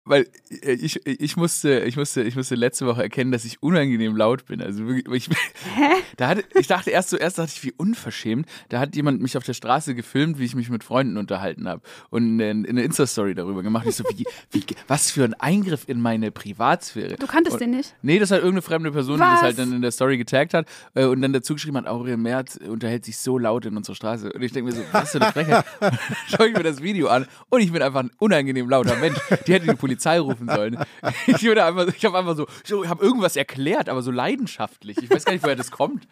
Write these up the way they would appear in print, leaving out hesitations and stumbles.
Weil ich musste letzte Woche erkennen, dass ich unangenehm laut bin. Also wirklich, ich dachte erst dachte ich, wie unverschämt. Da hat jemand mich auf der Straße gefilmt, wie ich mich mit Freunden unterhalten habe und eine Insta-Story darüber gemacht. Ich so, was für ein Eingriff in meine Privatsphäre. Du kanntest den nicht? Nee, das hat irgendeine fremde Person, die das halt dann in der Story getaggt hat und dann dazu geschrieben hat, Aurel Merz unterhält sich so laut in unserer Straße. Und ich denke mir so, was für eine Frechheit. Schaue ich mir das Video an und ich bin einfach ein unangenehm lauter Mensch. Die hätte die Polizei rufen sollen. Ich habe irgendwas erklärt, aber so leidenschaftlich. Ich weiß gar nicht, woher das kommt.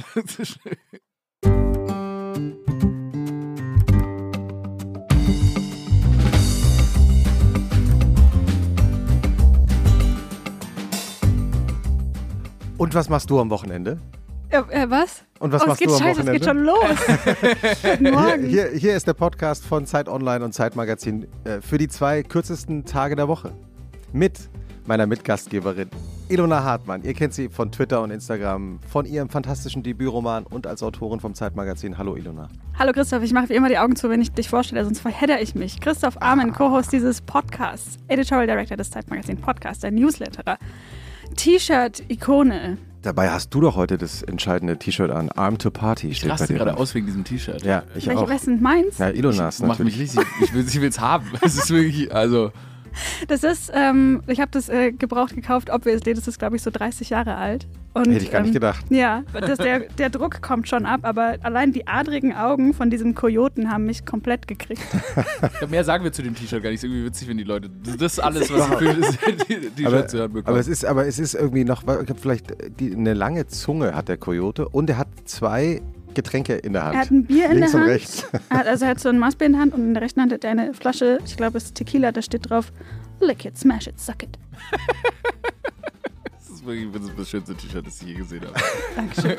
Und was machst du am Wochenende? Was? Und was machst du am Wochenende? Es geht schon los. Guten Morgen. Hier ist der Podcast von Zeit Online und Zeit Magazin für die 2 kürzesten Tage der Woche. Mit meiner Mitgastgeberin Ilona Hartmann. Ihr kennt sie von Twitter und Instagram, von ihrem fantastischen Debütroman und als Autorin vom Zeit Magazin. Hallo Ilona. Hallo Christoph, ich mache wie immer die Augen zu, wenn ich dich vorstelle, sonst verhedder ich mich. Christoph Armen, Co-Host dieses Podcasts, Editorial Director des Zeit Magazin Podcast, ein Newsletterer, T-Shirt-Ikone. Dabei hast du doch heute das entscheidende T-Shirt an. Arm to Party Ich steht bei raste dir gerade drauf. aus wegen diesem T-Shirt. Ja, ich auch. Was sind meins? Ja, Ilonas Macht mich natürlich. richtig, ich will es haben. Es ist wirklich, also... Das ist, ich habe das gebraucht gekauft, obviously, das ist glaube ich so 30 Jahre alt. Und, Hätte ich gar nicht gedacht. Ja, der Druck kommt schon ab, aber allein die adrigen Augen von diesem Kojoten haben mich komplett gekriegt. Mehr sagen wir zu dem T-Shirt gar nicht. Ist irgendwie witzig, wenn die Leute, das ist alles, was sie fühlen, ist die T-Shirt zu hören bekommen. Aber es ist irgendwie noch, vielleicht eine lange Zunge hat der Kojote und er hat 2 Getränke in der Hand. Er hat ein Bier in Links der und Hand. rechts. Er hat so ein Maßbier in der Hand und in der rechten Hand hat er eine Flasche, ich glaube es ist Tequila, da steht drauf, lick it, smash it, suck it. Das ist wirklich das schönste T-Shirt, das ich je gesehen habe. Dankeschön.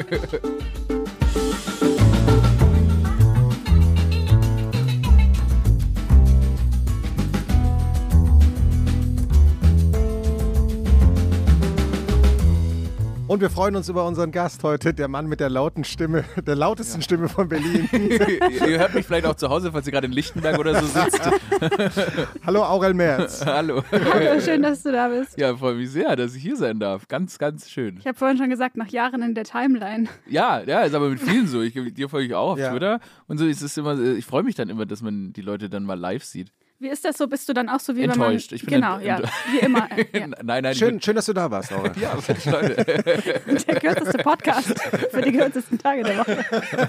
Und wir freuen uns über unseren Gast heute, der Mann mit der lauten Stimme, der lautesten Stimme von Berlin. Ihr hört mich vielleicht auch zu Hause, falls ihr gerade in Lichtenberg oder so sitzt. Hallo Aurel Merz. Hallo. Hallo, schön, dass du da bist. Ja, freue mich sehr, dass ich hier sein darf. Ganz, ganz schön. Ich habe vorhin schon gesagt, nach Jahren in der Timeline. Ja, ist aber mit vielen so. Dir folge ich auch auf Ja. Twitter. Und so ist es immer, ich freue mich dann immer, dass man die Leute dann mal live sieht. Wie ist das so? Bist du dann auch so wie Enttäuscht. wenn man... Ich bin genau, ja, wie immer. Ja. Nein. Schön, dass du da warst, Aurel. Ja, Mensch, Leute. Der kürzeste Podcast für die kürzesten Tage der Woche.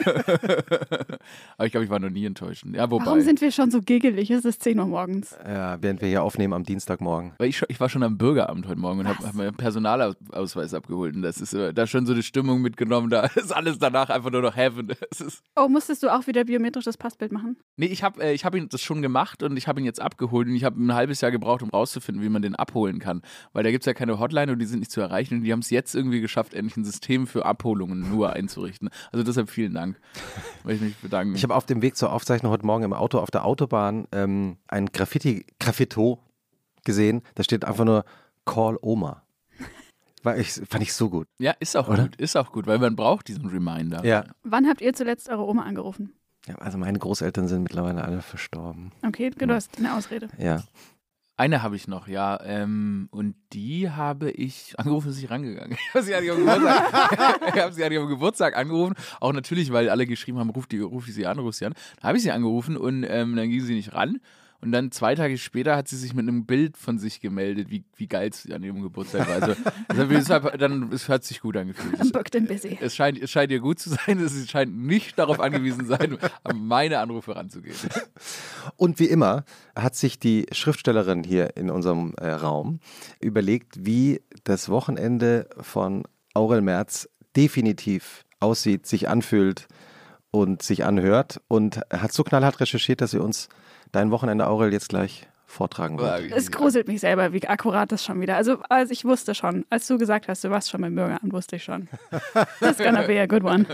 Aber ich glaube, ich war noch nie enttäuscht. Ja, wobei. Warum sind wir schon so giggelig? Es ist 10 Uhr morgens. Ja, während wir hier aufnehmen am Dienstagmorgen. Weil ich war schon am Bürgeramt heute Morgen und habe meinen Personalausweis abgeholt. Und das ist da schon so eine Stimmung mitgenommen. Da ist alles danach einfach nur noch Heaven. Oh, musstest du auch wieder biometrisches Passbild machen? Nee, ich hab ihn das schon gemacht und ich habe ihn jetzt abgeholt. Und ich habe ein halbes Jahr gebraucht, um rauszufinden, wie man den abholen kann. Weil da gibt es ja keine Hotline und die sind nicht zu erreichen. Und die haben es jetzt irgendwie geschafft, endlich ein System für Abholungen nur einzurichten. Also deshalb vielen Dank. Möchte ich mich bedanken. Ich habe auf dem Weg zur Aufzeichnung heute Morgen im Auto auf der Autobahn ein Graffito gesehen. Da steht einfach nur Call Oma. Fand ich so gut. Ja, ist auch Oder? gut. Ist auch gut, weil man braucht diesen Reminder. Ja. Wann habt ihr zuletzt eure Oma angerufen? Ja, also meine Großeltern sind mittlerweile alle verstorben. Okay, du hast eine Ausrede. Ja. Eine habe ich noch, ja. Und die habe ich angerufen, ist sie rangegangen. Ich habe sie eigentlich am Geburtstag angerufen. Auch natürlich, weil alle geschrieben haben, ruf sie an. Da habe ich sie angerufen und dann ging sie nicht ran. Und dann 2 Tage später hat sie sich mit einem Bild von sich gemeldet, wie geil es an ihrem Geburtstag war. Also es hat sich gut angefühlt. I'm booked and busy. Es scheint ihr gut zu sein. Es scheint nicht darauf angewiesen sein, an meine Anrufe ranzugehen. Und wie immer hat sich die Schriftstellerin hier in unserem Raum überlegt, wie das Wochenende von Aurel Merz definitiv aussieht, sich anfühlt und sich anhört. Und hat so knallhart recherchiert, dass sie uns dein Wochenende, Aurel, jetzt gleich vortragen wird. Es gruselt mich selber, wie akkurat das schon wieder. Also ich wusste schon, als du gesagt hast, du warst schon beim Bürgeramt, wusste ich schon. That's gonna be a good one.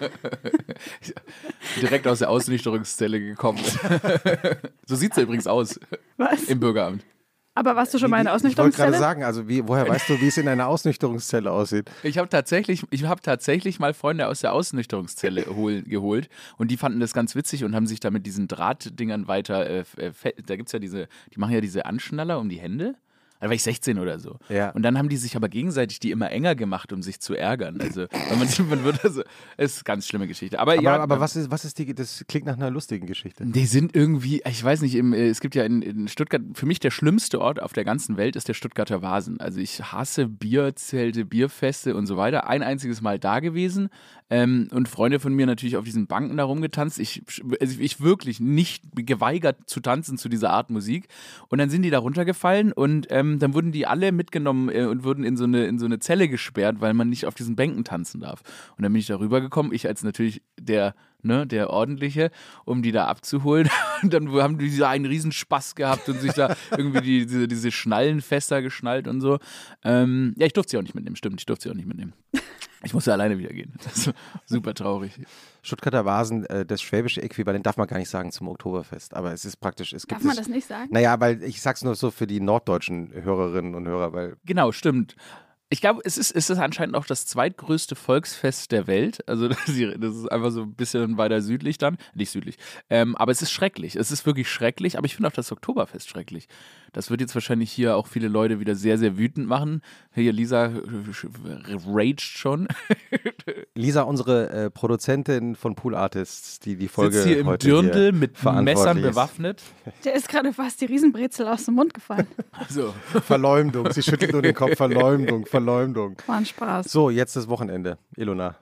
Direkt aus der Ausnüchterungszelle gekommen. So sieht es übrigens aus. Was? Im Bürgeramt. Aber warst du schon mal in der Ich wollte gerade Ausnüchterungszelle? sagen, also woher weißt du, wie es in einer Ausnüchterungszelle aussieht? Ich habe tatsächlich mal Freunde aus der Ausnüchterungszelle geholt und die fanden das ganz witzig und haben sich da mit diesen Drahtdingern weiter, da gibt's ja die machen ja diese Anschnaller um die Hände Da war ich 16 oder so. Ja. Und dann haben die sich aber gegenseitig die immer enger gemacht, um sich zu ärgern. Also, weil man wird also, ist eine ganz schlimme Geschichte. Aber was ist die, das klingt nach einer lustigen Geschichte. die sind irgendwie, ich weiß nicht, es gibt ja in Stuttgart, für mich der schlimmste Ort auf der ganzen Welt ist der Stuttgarter Vasen. Also ich hasse Bierzelte, Bierfeste und so weiter. Ein einziges Mal da gewesen und Freunde von mir natürlich auf diesen Banken da rumgetanzt. Ich wirklich nicht geweigert zu tanzen zu dieser Art Musik. Und dann sind die da runtergefallen und dann wurden die alle mitgenommen und wurden in so eine Zelle gesperrt, weil man nicht auf diesen Bänken tanzen darf. Und dann bin ich da rübergekommen, ich als natürlich der Ordentliche, um die da abzuholen. Und dann haben die da einen riesen Spaß gehabt und sich da irgendwie diese Schnallen fester geschnallt und so. Ja, ich durfte sie auch nicht mitnehmen, stimmt, ich durfte sie auch nicht mitnehmen. Ich musste alleine wieder gehen. Das ist super traurig. Stuttgarter Vasen, das schwäbische Äquivalent darf man gar nicht sagen zum Oktoberfest, aber es ist praktisch. Darf man das nicht sagen? Naja, weil ich sag's nur so für die norddeutschen Hörerinnen und Hörer, weil. Genau, stimmt. Ich glaube, es ist anscheinend auch das zweitgrößte Volksfest der Welt. Also das ist einfach so ein bisschen weiter südlich dann. Nicht südlich. Aber es ist schrecklich. Es ist wirklich schrecklich. Aber ich finde auch das Oktoberfest schrecklich. Das wird jetzt wahrscheinlich hier auch viele Leute wieder sehr, sehr wütend machen. Hier, Lisa raged schon. Lisa, unsere Produzentin von Pool Artists, die Folge sitzt hier im heute Dirndl hier mit verantwortlich Messern ist. bewaffnet. Der ist gerade fast die Riesenbrezel aus dem Mund gefallen. So. Verleumdung, sie schüttelt nur den Kopf. Verleumdung. War ein Spaß. So, jetzt das Wochenende. Ilona.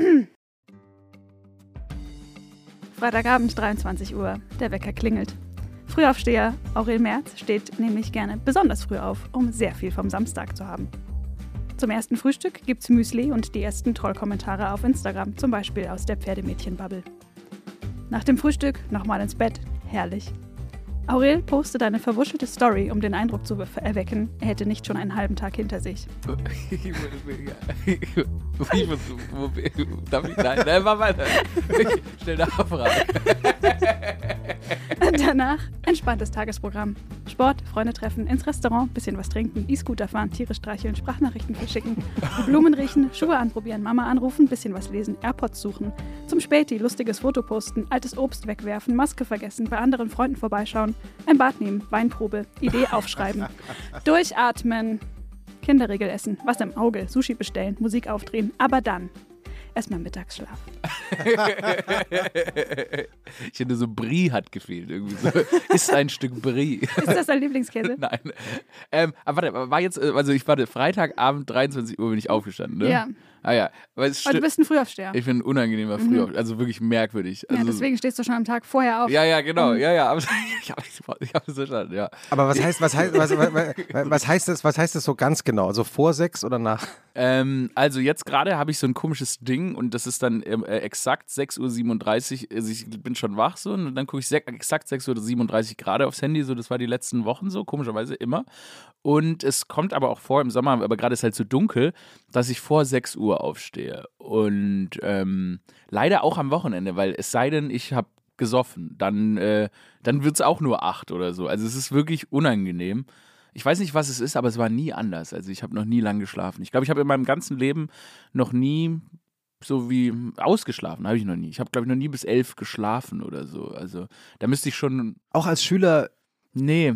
Freitagabend, 23 Uhr. Der Wecker klingelt. Frühaufsteher Aurel Merz steht nämlich gerne besonders früh auf, um sehr viel vom Samstag zu haben. Zum ersten Frühstück gibt's Müsli und die ersten Trollkommentare auf Instagram, zum Beispiel aus der Pferdemädchen-Bubble. Nach dem Frühstück nochmal ins Bett. Herrlich. Aurel postet eine verwuschelte Story, um den Eindruck zu erwecken, er hätte nicht schon einen halben Tag hinter sich. Darf ich? Nein, mach weiter. Ich stell Nachfrage. Danach entspanntes Tagesprogramm. Sport, Freunde treffen, ins Restaurant, bisschen was trinken, E-Scooter fahren, Tiere streicheln, Sprachnachrichten verschicken, Blumen riechen, Schuhe anprobieren, Mama anrufen, bisschen was lesen, AirPods suchen, zum Späti lustiges Foto posten, altes Obst wegwerfen, Maske vergessen, bei anderen Freunden vorbeischauen, ein Bad nehmen, Weinprobe, Idee aufschreiben, durchatmen, Kinderriegel essen, was im Auge, Sushi bestellen, Musik aufdrehen, aber dann erstmal Mittagsschlaf. Ich finde, so Brie hat gefehlt. Irgendwie so. Ist ein Stück Brie. Ist das dein Lieblingskäse? Nein. Aber warte, ich war Freitagabend, 23 Uhr bin ich aufgestanden, ne? Ja. Ah ja. Aber du bist ein Frühaufsteher. Ich bin ein unangenehmer Frühaufsteher, also wirklich merkwürdig. Also, Ja, deswegen stehst du schon am Tag vorher auf. Ja, genau. Ja. Aber ich habe es verstanden, ja. Aber was heißt das so ganz genau? Also vor 6 oder nach? Also jetzt gerade habe ich so ein komisches Ding und das ist dann exakt 6:37 Uhr. Also ich bin schon wach so und dann gucke ich exakt 6:37 Uhr gerade aufs Handy. So, das war die letzten Wochen so, komischerweise immer. Und es kommt aber auch vor im Sommer, aber gerade ist halt so dunkel, dass ich vor 6 Uhr aufstehe. Und leider auch am Wochenende, weil es sei denn, ich habe gesoffen, dann wird es auch nur 8 oder so. Also es ist wirklich unangenehm. Ich weiß nicht, was es ist, aber es war nie anders. Also ich habe noch nie lang geschlafen. Ich glaube, ich habe in meinem ganzen Leben noch nie so wie ausgeschlafen, habe ich noch nie. Ich habe, glaube ich, noch nie bis 11 geschlafen oder so. Also da müsste ich schon... Auch als Schüler? Nee,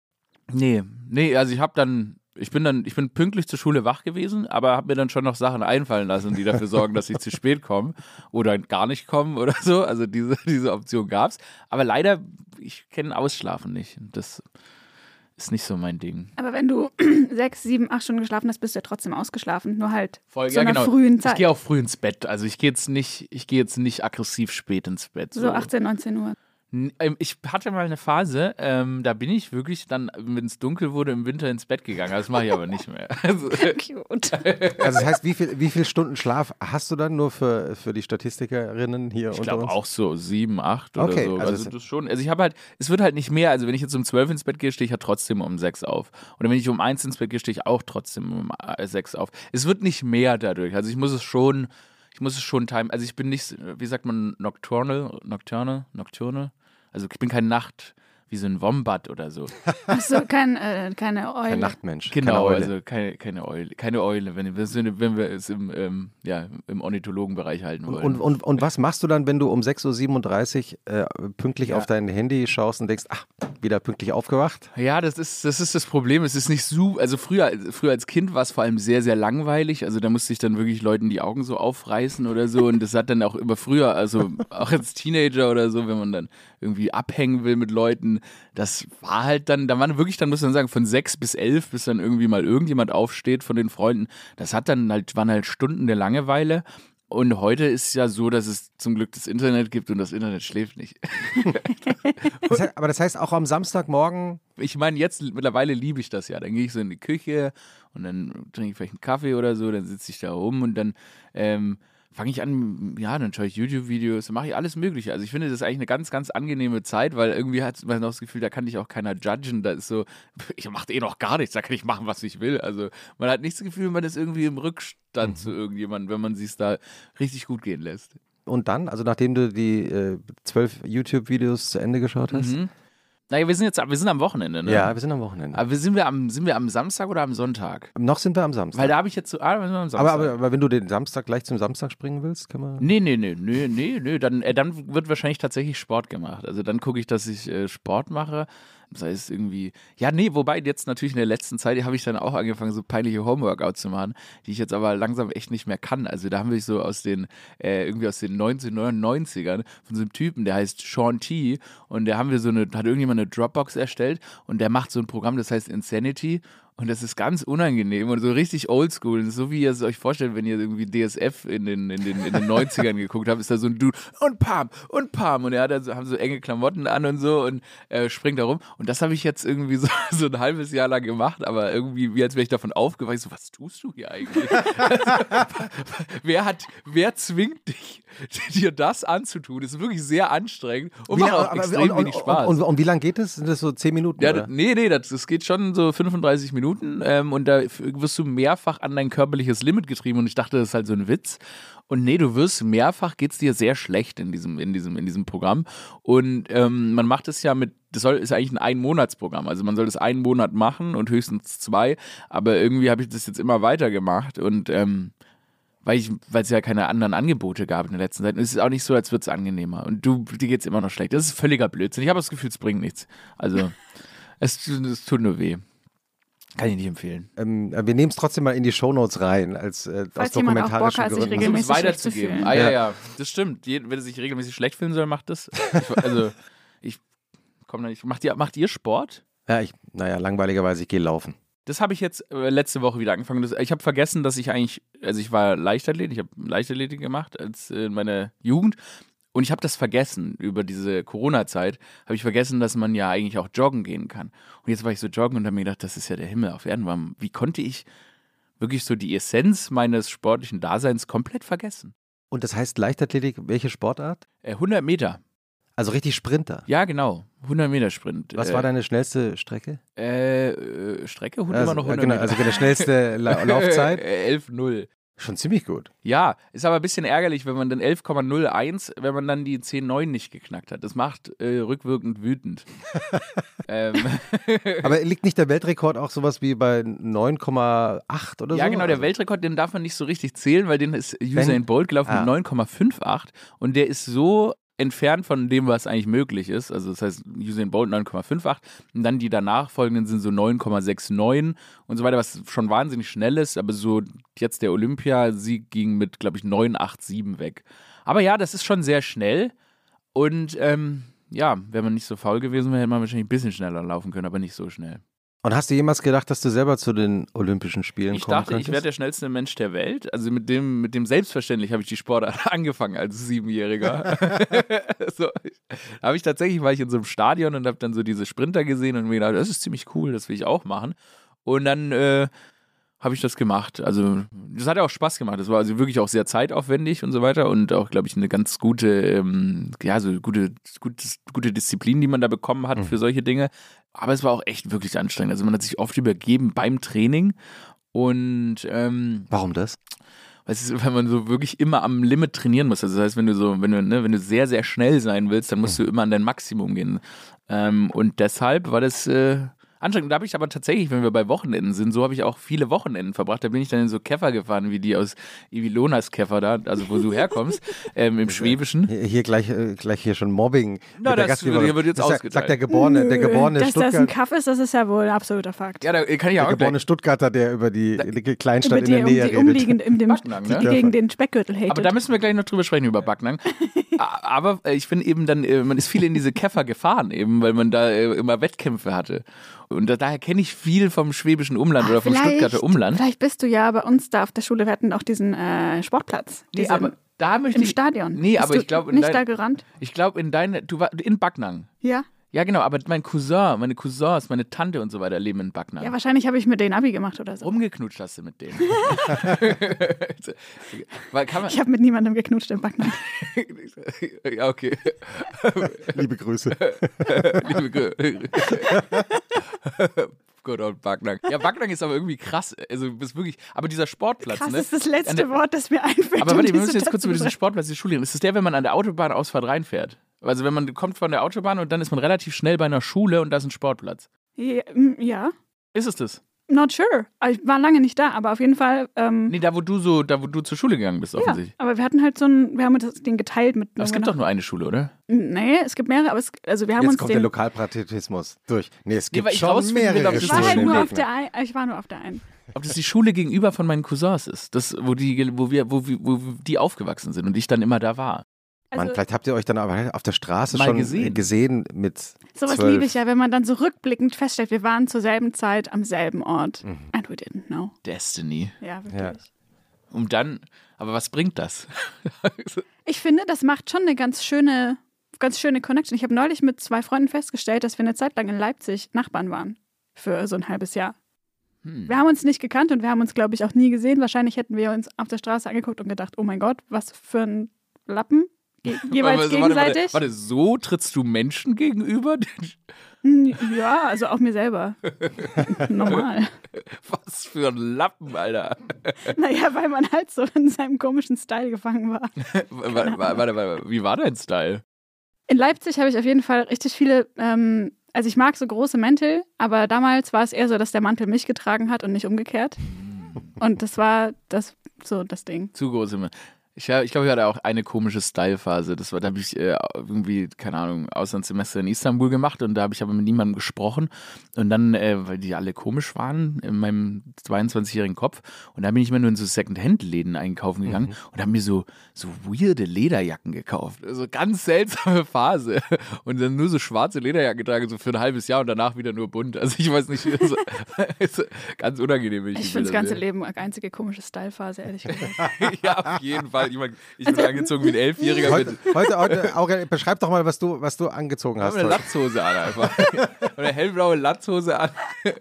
also ich bin pünktlich zur Schule wach gewesen, aber habe mir dann schon noch Sachen einfallen lassen, die dafür sorgen, dass ich zu spät komme oder gar nicht komme oder so. Also diese Option gab's. Aber leider, ich kenne Ausschlafen nicht. Das ist nicht so mein Ding. Aber wenn du 6, 7, 8 Stunden geschlafen hast, bist du ja trotzdem ausgeschlafen. Nur halt Voll, zu einer frühen Zeit. Ich gehe auch früh ins Bett. Also ich gehe jetzt nicht aggressiv spät ins Bett. So 18, 19 Uhr. Ich hatte mal eine Phase, da bin ich wirklich dann, wenn es dunkel wurde, im Winter ins Bett gegangen. Das mache ich aber nicht mehr. Cute. Also das heißt, wie viel Stunden Schlaf hast du dann nur für die Statistikerinnen hier Ich unter uns? glaube auch so 7, 8 oder Okay, so. also Das schon. Also ich habe halt, es wird halt nicht mehr. Also wenn ich jetzt um 12 ins Bett gehe, stehe ich ja trotzdem um 6 auf. Oder wenn ich um 1 ins Bett gehe, stehe ich auch trotzdem um 6 auf. Es wird nicht mehr dadurch. Also ich muss es schon timen. Also ich bin nicht, wie sagt man, nocturnal? Also ich bin kein wie so ein Wombat oder so. Achso, keine Eule. Kein Nachtmensch. Genau, keine Eule. also keine Eule. Keine Eule, wenn wir es im Ornithologenbereich halten wollen. Und was machst du dann, wenn du um 6.37 Uhr pünktlich auf dein Handy schaust und denkst, wieder pünktlich aufgewacht? Ja, das ist das Problem. Es ist nicht so, also früher als Kind war es vor allem sehr, sehr langweilig. Also da musste ich dann wirklich Leuten die Augen so aufreißen oder so. Und das hat dann auch immer früher, also auch als Teenager oder so, wenn man dann irgendwie abhängen will mit Leuten, das war halt dann, da waren wirklich, dann muss man sagen, von 6 bis 11, bis dann irgendwie mal irgendjemand aufsteht von den Freunden. Das waren halt Stunden der Langeweile. Und heute ist ja so, dass es zum Glück das Internet gibt und das Internet schläft nicht. Aber das heißt auch am Samstagmorgen. Ich meine, jetzt mittlerweile liebe ich das ja. Dann gehe ich so in die Küche und dann trinke ich vielleicht einen Kaffee oder so, dann sitze ich da rum und dann fange ich an, dann schaue ich YouTube-Videos, dann mache ich alles Mögliche. Also ich finde, das ist eigentlich eine ganz, ganz angenehme Zeit, weil irgendwie hat man noch das Gefühl, da kann dich auch keiner judgen. Da ist so, ich mache noch gar nichts, da kann ich machen, was ich will. Also man hat nicht das Gefühl, man ist irgendwie im Rückstand zu irgendjemandem, wenn man sich da richtig gut gehen lässt. Und dann, also nachdem du die 12 YouTube-Videos zu Ende geschaut hast? Naja, wir sind am Wochenende, ne? Ja, wir sind am Wochenende. Aber sind wir am Samstag oder am Sonntag? Noch sind wir am Samstag. Weil da habe ich jetzt so, wir sind am Samstag. Aber wenn du den Samstag gleich zum Samstag springen willst, kann man... Nee. Dann wird wahrscheinlich tatsächlich Sport gemacht. Also dann gucke ich, dass ich Sport mache. Sei es irgendwie, wobei jetzt natürlich in der letzten Zeit habe ich dann auch angefangen, so peinliche Homeworkouts zu machen, die ich jetzt aber langsam echt nicht mehr kann. Also da haben wir so aus den 1999ern von so einem Typen, der heißt Sean T. Und der hat irgendjemand eine Dropbox erstellt und der macht so ein Programm, das heißt Insanity. Und das ist ganz unangenehm und so richtig oldschool. So wie ihr es euch vorstellt, wenn ihr irgendwie DSF in den 90ern geguckt habt, ist da so ein Dude und Pam. Und er haben so enge Klamotten an und so und springt da rum. Und das habe ich jetzt irgendwie so ein halbes Jahr lang gemacht, aber irgendwie, wie als wäre ich davon aufgewacht, so, was tust du hier eigentlich? Wer zwingt dich, dir das anzutun? Das ist wirklich sehr anstrengend und macht auch extrem wenig Spaß. Und wie lange geht das? Sind das so 10 Minuten? Ja, oder? Das geht schon so 35 Minuten. Und da wirst du mehrfach an dein körperliches Limit getrieben und ich dachte, das ist halt so ein Witz. Und nee, mehrfach geht's dir sehr schlecht in diesem Programm. Und man macht es ja ist eigentlich ein Einmonatsprogramm. Also man soll das einen Monat machen und höchstens 2. Aber irgendwie habe ich das jetzt immer weiter gemacht und weil es ja keine anderen Angebote gab in der letzten Zeit. Und es ist auch nicht so, als würde es angenehmer. Und dir geht's immer noch schlecht. Das ist völliger Blödsinn. Ich habe das Gefühl, es bringt nichts. Also es tut nur weh. Kann ich nicht empfehlen. Wir nehmen es trotzdem mal in die Shownotes rein, aus dokumentarischen Gründen. Sich regelmäßig um es weiterzugeben. Ja, das stimmt. Wer sich regelmäßig schlecht fühlen soll, macht das. Ich komme da nicht. Macht ihr Sport? Ja, langweiligerweise, ich gehe laufen. Das habe ich jetzt letzte Woche wieder angefangen. Ich habe vergessen, dass ich war Leichtathlet. Ich habe Leichtathletik gemacht als in meiner Jugend. Und ich habe das vergessen, über diese Corona-Zeit, habe ich vergessen, dass man ja eigentlich auch joggen gehen kann. Und jetzt war ich so joggen und habe mir gedacht, das ist ja der Himmel auf Erden. Wie konnte ich wirklich so die Essenz meines sportlichen Daseins komplett vergessen? Und das heißt Leichtathletik, welche Sportart? 100 Meter. Also richtig Sprinter? Ja, genau. 100 Meter Sprint. Was war deine schnellste Strecke? Strecke? Immer noch 100 Meter. Also deine schnellste Laufzeit? 11,0. Schon ziemlich gut. Ja, ist aber ein bisschen ärgerlich, wenn man dann 11,01, wenn man dann die 10,9 nicht geknackt hat. Das macht rückwirkend wütend. Aber liegt nicht der Weltrekord auch sowas wie bei 9,8 oder so? Ja, genau, der Weltrekord, den darf man nicht so richtig zählen, weil den ist Usain Bolt gelaufen mit 9,58 und der ist so entfernt von dem, was eigentlich möglich ist. Also das heißt, Usain Bolt 9,58 und dann die danach folgenden sind so 9,69 und so weiter, was schon wahnsinnig schnell ist, aber so jetzt der Olympiasieg ging mit, glaube ich, 9,87 weg. Aber ja, das ist schon sehr schnell und wenn man nicht so faul gewesen wäre, hätte man wahrscheinlich ein bisschen schneller laufen können, aber nicht so schnell. Und hast du jemals gedacht, dass du selber zu den Olympischen Spielen kommen könntest? Ich dachte, ich werde der schnellste Mensch der Welt. Also mit dem selbstverständlich habe ich die Sportart angefangen als 7-Jähriger. War ich in so einem Stadion und habe dann so diese Sprinter gesehen und mir gedacht, das ist ziemlich cool, das will ich auch machen. Und dann habe ich das gemacht. Also das hat ja auch Spaß gemacht. Das war also wirklich auch sehr zeitaufwendig und so weiter und auch, glaube ich, eine ganz gute, gute Disziplin, die man da bekommen hat für solche Dinge. Aber es war auch echt wirklich anstrengend. Also man hat sich oft übergeben beim Training und warum das? weil man so wirklich immer am Limit trainieren muss. Also das heißt, wenn du sehr, sehr schnell sein willst, dann musst du immer an dein Maximum gehen. Und deshalb war das anstrengend. Da habe ich aber tatsächlich, wenn wir bei Wochenenden sind, so habe ich auch viele Wochenenden verbracht. Da bin ich dann in so Käfer gefahren, wie die aus Ivilonas Käfer da, also wo du herkommst, im Schwäbischen. Hier gleich hier schon Mobbing. Na, das wird jetzt ausgeteilt. Sagt der geborene Dass Stuttgart. das ein Kaff ist, das ist ja wohl ein absoluter Fakt. Ja, da kann ich Der auch geborene Stuttgarter, der über die Kleinstadt in der Nähe redet. Backnang, ne? Gegen den Speckgürtel hatet. Aber da müssen wir gleich noch drüber sprechen, über Backnang. Aber ich finde eben dann, man ist viel in diese Käfer gefahren eben, weil man da immer Wettkämpfe hatte. Und daher kenne ich viel vom schwäbischen Umland oder vom Stuttgarter Umland. Vielleicht bist du ja bei uns da auf der Schule, wir hatten auch diesen Sportplatz. Aber da möchte im Stadion. Nee, bist aber ich glaube nicht da gerannt? Ich glaube du warst in Backnang. Ja. Ja, genau, aber meine Cousins, meine Tante und so weiter leben in Backnang. Ja, wahrscheinlich habe ich mit denen Abi gemacht oder so. Rumgeknutscht hast du mit denen. Ich habe mit niemandem geknutscht in Backnang. Ja, okay. Liebe Grüße. Good old Backnang. Ja, Backnang ist aber irgendwie krass. Also, du bist wirklich. Aber dieser Sportplatz, krass, ne? ist das letzte Wort, das mir einfällt. Aber warte, wir müssen jetzt kurz über diesen Sportplatz, die Schule reden. Ist das der, wenn man an der Autobahnausfahrt reinfährt? Also, wenn man kommt von der Autobahn und dann ist man relativ schnell bei einer Schule und da ist ein Sportplatz. Ja. Ist es das? Not sure. Ich war lange nicht da, aber auf jeden Fall. Nee, da wo du zur Schule gegangen bist, offensichtlich. Ja, aber wir hatten halt wir haben uns den geteilt mit. Aber es gibt doch nur eine Schule, oder? Nee, es gibt mehrere, aber wir haben Jetzt uns kommt der Lokalpatriotismus durch. Nee, es gibt weil ich schon rausfinden will, ob mehrere das Ich war halt Schulen. nur auf der einen. Ich war nur auf der einen. Ob das die Schule gegenüber von meinen Cousins ist, das, wo die aufgewachsen sind und ich dann immer da war. Also, Mann, vielleicht habt ihr euch dann aber auf der Straße mal schon gesehen mit sowas 12. liebe ich ja, wenn man dann so rückblickend feststellt, wir waren zur selben Zeit am selben Ort. And we didn't know. Destiny. Ja, wirklich. Ja. Und dann, aber was bringt das? Ich finde, das macht schon eine ganz schöne Connection. Ich habe neulich mit 2 Freunden festgestellt, dass wir eine Zeit lang in Leipzig Nachbarn waren. Für so ein halbes Jahr. Wir haben uns nicht gekannt und wir haben uns, glaube ich, auch nie gesehen. Wahrscheinlich hätten wir uns auf der Straße angeguckt und gedacht, oh mein Gott, was für ein Lappen. Jeweils gegenseitig. Warte, so trittst du Menschen gegenüber? Ja, also auch mir selber. Normal. Was für ein Lappen, Alter. Naja, weil man halt so in seinem komischen Style gefangen war. Warte, wie war dein Style? In Leipzig habe ich auf jeden Fall richtig viele, also ich mag so große Mäntel, aber damals war es eher so, dass der Mantel mich getragen hat und nicht umgekehrt. Und das war das Ding. Zu große Mäntel. Ich glaube, ich hatte auch eine komische Style-Phase. Da habe ich irgendwie, keine Ahnung, Auslandssemester in Istanbul gemacht und da habe ich aber mit niemandem gesprochen. Und dann, weil die alle komisch waren in meinem 22-jährigen Kopf. Und da bin ich immer nur in so Second-Hand-Läden einkaufen gegangen und habe mir so weirde Lederjacken gekauft. Also ganz seltsame Phase. Und dann nur so schwarze Lederjacken getragen, so für ein halbes Jahr und danach wieder nur bunt. Also ich weiß nicht, ist ganz unangenehm. Ich finde das ganze Leben eine einzige komische Style-Phase, ehrlich gesagt. Ja, auf jeden Fall. Ich bin angezogen wie ein 11-Jähriger. Heute, Aurel, beschreib doch mal, was du angezogen hast. Ich habe eine Latzhose an einfach. Eine hellblaue Latzhose an.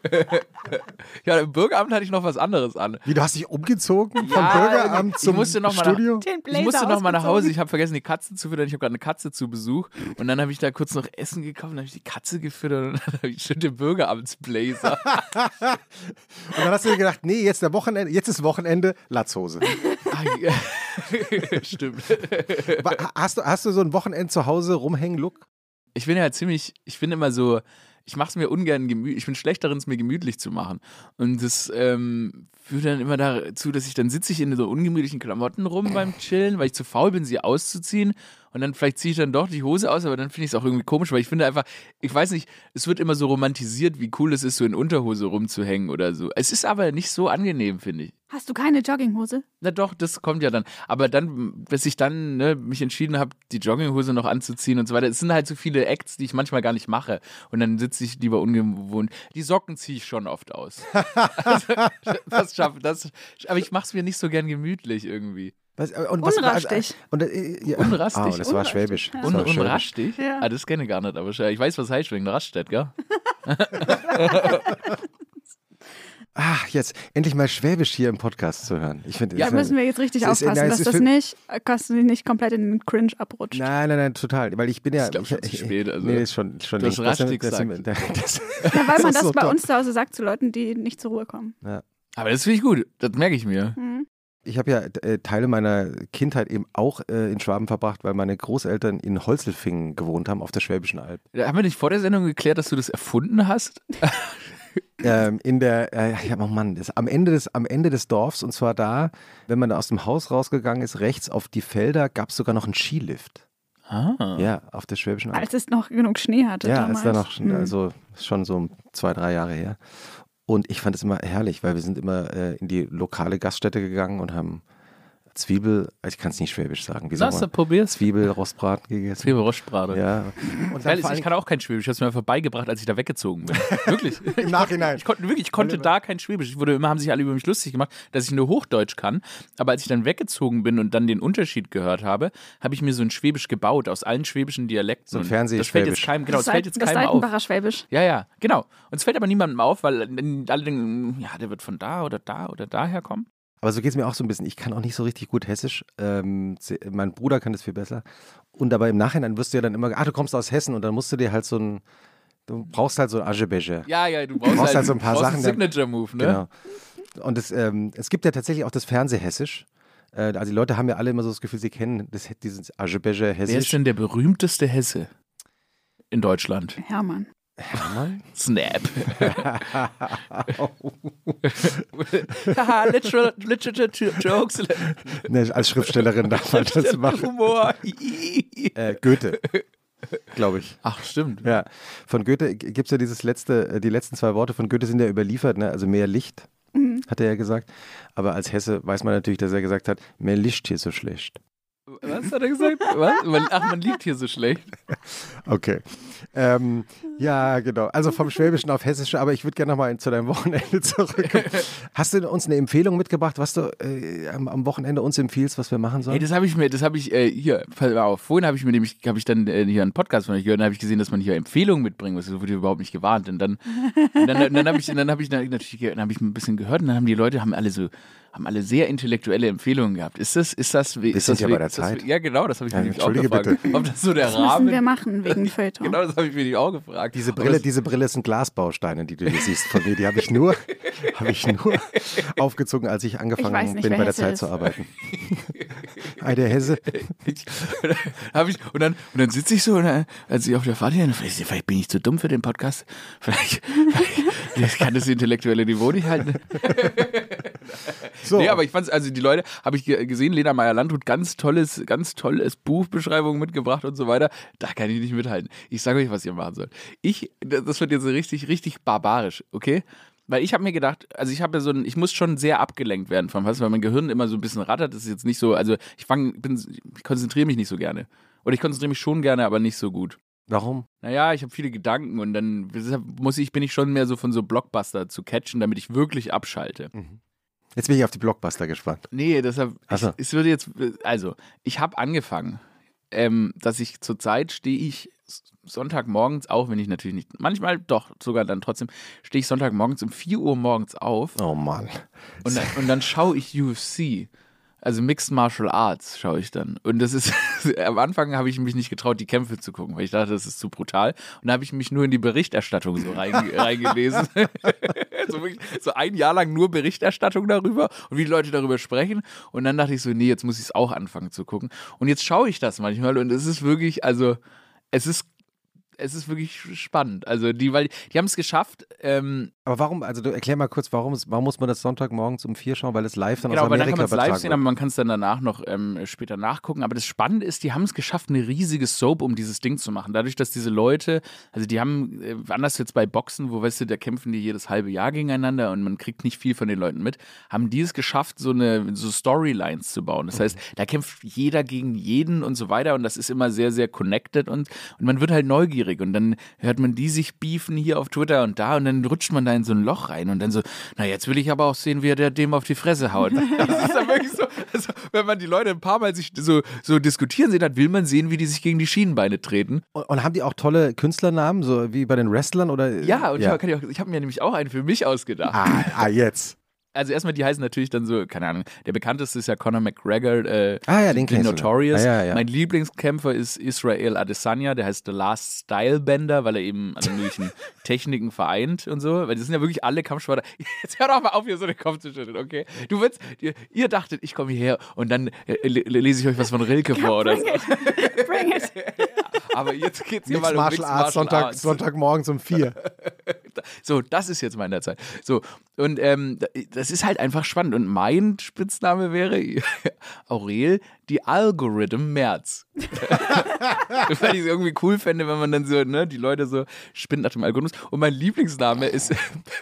Ja, im Bürgeramt hatte ich noch was anderes an. Wie, du hast dich umgezogen vom Bürgeramt zum Studio? Ich musste noch mal nach Hause. Ich habe vergessen, die Katze zu füttern. Ich habe gerade eine Katze zu Besuch. Und dann habe ich da kurz noch Essen gekauft. Dann habe ich die Katze gefüttert. Und dann habe ich schön den Bürgeramtsblazer. Und dann hast du dir gedacht, nee, jetzt ist Wochenende, Latzhose. Stimmt. Hast du so ein Wochenend zu Hause rumhängen-Look? Ich bin immer so, ich mache es mir ungern gemütlich, ich bin schlecht darin, es mir gemütlich zu machen. Und das führt dann immer dazu, dass sitze ich in so ungemütlichen Klamotten rum beim Chillen, weil ich zu faul bin, sie auszuziehen. Und dann vielleicht ziehe ich dann doch die Hose aus, aber dann finde ich es auch irgendwie komisch, weil ich finde einfach, ich weiß nicht, es wird immer so romantisiert, wie cool es ist, so in Unterhose rumzuhängen oder so. Es ist aber nicht so angenehm, finde ich. Hast du keine Jogginghose? Na doch, das kommt ja dann. Aber dann, bis ich dann mich entschieden habe, die Jogginghose noch anzuziehen und so weiter, es sind halt so viele Acts, die ich manchmal gar nicht mache. Und dann sitze ich lieber ungewohnt. Die Socken ziehe ich schon oft aus. Aber ich mache es mir nicht so gern gemütlich irgendwie. Unrastig. Unrastig? Oh, das war schwäbisch. Ja. Unrastig? Ja. Das kenne ich gar nicht, aber ich weiß, was heißt wegen Raststätte, gell? Jetzt endlich mal Schwäbisch hier im Podcast zu hören. Ich finde, Da müssen wir jetzt richtig aufpassen, dass das nicht komplett in den Cringe abrutscht. Nein, total. Weil ich bin ja. Ich glaube schon zu spät. Also. Nee, ist schon du hast Rastig gesagt. Ja, weil man das bei uns zu Hause sagt zu Leuten, die nicht zur Ruhe kommen. Ja. Aber das finde ich gut. Das merke ich mir. Mhm. Ich habe ja Teile meiner Kindheit eben auch in Schwaben verbracht, weil meine Großeltern in Holzelfingen gewohnt haben, auf der Schwäbischen Alb. Haben wir nicht vor der Sendung geklärt, dass du das erfunden hast? Oh Mann, am Ende des Dorfs, und zwar da, wenn man da aus dem Haus rausgegangen ist, rechts auf die Felder, gab es sogar noch einen Skilift. Ah. Ja, auf der Schwäbischen Alb. Als es noch genug Schnee hatte damals. Ja, als da noch, also schon so 2-3 Jahre her. Und ich fand es immer herrlich, weil wir sind immer in die lokale Gaststätte gegangen und haben ich kann es nicht schwäbisch sagen. Wie Hast du probiert? Zwiebelrostbraten gegessen. Zwiebelrostbraten. Ja. Und Geil ist, ich kann auch kein Schwäbisch. Ich habe es mir vorbeigebracht, als ich da weggezogen bin. Wirklich. Im Nachhinein. Ich konnte da kein Schwäbisch. Haben sich alle über mich lustig gemacht, dass ich nur Hochdeutsch kann. Aber als ich dann weggezogen bin und dann den Unterschied gehört habe, habe ich mir so ein Schwäbisch gebaut aus allen schwäbischen Dialekten. So ein Fernsehschwäbisch. Das fällt jetzt keinem auf. Schwäbisch. Ja, genau. Und es fällt aber niemandem auf, weil alle denken, ja, der wird von da oder daher kommen. Aber so geht es mir auch so ein bisschen. Ich kann auch nicht so richtig gut Hessisch. Mein Bruder kann das viel besser. Und aber im Nachhinein wirst du ja dann immer, du kommst aus Hessen und dann musst du dir halt du brauchst halt so ein Aschebeche. Ja, du brauchst halt so ein paar Sachen. Signature-Move, ne? Genau. Und es gibt ja tatsächlich auch das Fernsehhessisch. Also die Leute haben ja alle immer so das Gefühl, sie kennen dieses Aschebeche Hessisch. Wer ist denn der berühmteste Hesse in Deutschland? Hermann. Snap. Literature Jokes. Ne, als Schriftstellerin darf man das machen. Humor. Goethe, glaube ich. Ach, stimmt. Ja, von Goethe gibt es ja die letzten 2 Worte von Goethe sind ja überliefert, ne? Also mehr Licht, hat er ja gesagt. Aber als Hesse weiß man natürlich, dass er gesagt hat, mehr Licht hier so schlecht. Was hat er gesagt? Was? Man liegt hier so schlecht. Okay. Ja, genau. Also vom Schwäbischen auf Hessische, aber ich würde gerne nochmal zu deinem Wochenende zurück. Hast du uns eine Empfehlung mitgebracht, was du am Wochenende uns empfiehlst, was wir machen sollen? Hey, das habe ich hier, pass auf, vorhin habe ich dann hier einen Podcast von euch gehört und habe ich gesehen, dass man hier Empfehlungen mitbringen muss. Das wurde überhaupt nicht gewarnt. Und dann habe ich ein bisschen gehört und dann haben die Leute alle sehr intellektuelle Empfehlungen gehabt. Ist das Wir sind ja bei der Zeit. Ja, genau, das habe ich mir nämlich auch Entschuldige gefragt. bitte. Ob das so der Das Rahmen müssen wir machen wegen Feuilleton. Genau, das habe ich mir nämlich auch gefragt. Diese Brille sind Glasbausteine, die du hier siehst von mir. Die habe ich nur aufgezogen, als ich angefangen bin, bei der Zeit zu arbeiten. Der Hesse. Und dann sitze ich so, als ich auf der Fahrt hier, vielleicht bin ich zu dumm für den Podcast. Vielleicht kann das intellektuelle Niveau nicht halten. So. Nee, aber ich fand's, also die Leute, habe ich gesehen, Lena Meyer-Landrut, ganz tolles Buchbeschreibung mitgebracht und so weiter. Da kann ich nicht mithalten. Ich sage euch, was ihr machen sollt. Das wird jetzt so richtig, richtig barbarisch, okay? Weil ich habe mir gedacht, also ich muss schon sehr abgelenkt werden von was, weil mein Gehirn immer so ein bisschen rattert. Das ist jetzt nicht so, also ich konzentriere mich nicht so gerne. Oder ich konzentriere mich schon gerne, aber nicht so gut. Warum? Naja, ich habe viele Gedanken und dann bin ich schon mehr so von so Blockbuster zu catchen, damit ich wirklich abschalte. Jetzt bin ich auf die Blockbuster gespannt. Nee, deshalb, ich habe angefangen, dass ich zurzeit stehe ich Sonntagmorgens, auch wenn ich natürlich nicht, manchmal doch sogar dann trotzdem, stehe ich Sonntagmorgens um 4 Uhr morgens auf. Oh Mann. Und dann schaue ich UFC. Also Mixed Martial Arts schaue ich dann. Und das ist, am Anfang habe ich mich nicht getraut, die Kämpfe zu gucken, weil ich dachte, das ist zu brutal. Und da habe ich mich nur in die Berichterstattung so reingelesen. so ein Jahr lang nur Berichterstattung darüber und wie die Leute darüber sprechen. Und dann dachte ich so, nee, jetzt muss ich es auch anfangen zu gucken. Und jetzt schaue ich das manchmal und es ist wirklich, also es ist wirklich spannend. Also weil die haben es geschafft. Aber warum, also du erklär mal kurz, warum muss man das Sonntagmorgens um 4 schauen, weil es live dann genau, aus Amerika dann kann man es live sehen, wird. aber man kann es dann danach noch später nachgucken. Aber das Spannende ist, die haben es geschafft, eine riesige Soap um dieses Ding zu machen. Dadurch, dass diese Leute, also die haben, anders jetzt bei Boxen, wo weißt du, da kämpfen die jedes halbe Jahr gegeneinander und man kriegt nicht viel von den Leuten mit, haben die es geschafft, so Storylines zu bauen. Das heißt, da kämpft jeder gegen jeden und so weiter und das ist immer sehr, sehr connected und man wird halt neugierig und dann hört man die sich beefen hier auf Twitter und da und dann rutscht man da in so ein Loch rein und dann so, na jetzt will ich aber auch sehen, wie er dem auf die Fresse haut. Das ist dann wirklich so, also, wenn man die Leute ein paar Mal sich so diskutieren sieht, dann will man sehen, wie die sich gegen die Schienenbeine treten. Und haben die auch tolle Künstlernamen, so wie bei den Wrestlern? Oder? Ja, und ich habe mir nämlich auch einen für mich ausgedacht. Jetzt. Also erstmal, die heißen natürlich dann so, keine Ahnung, der bekannteste ist ja Conor McGregor, den kennst du. Notorious. Ja. Mein Lieblingskämpfer ist Israel Adesanya, der heißt The Last Stylebender, weil er eben alle möglichen Techniken vereint und so, weil das sind ja wirklich alle Kampfsportler. Jetzt hör doch mal auf, hier so den Kopf zu schütteln, okay? Ihr dachtet, ich komme hierher und dann lese ich euch was von Rilke vor oder so. Bring it. Aber jetzt geht's hier Mixed mal um Martial Arts, Sonntagmorgens um 4. So, das ist jetzt meine Zeit. So, und das ist halt einfach spannend. Und mein Spitzname wäre Aurel, die Algorithm Merz. Weil ich es irgendwie cool fände, wenn man dann so, ne, die Leute so spinnt nach dem Algorithmus. Und mein Lieblingsname ist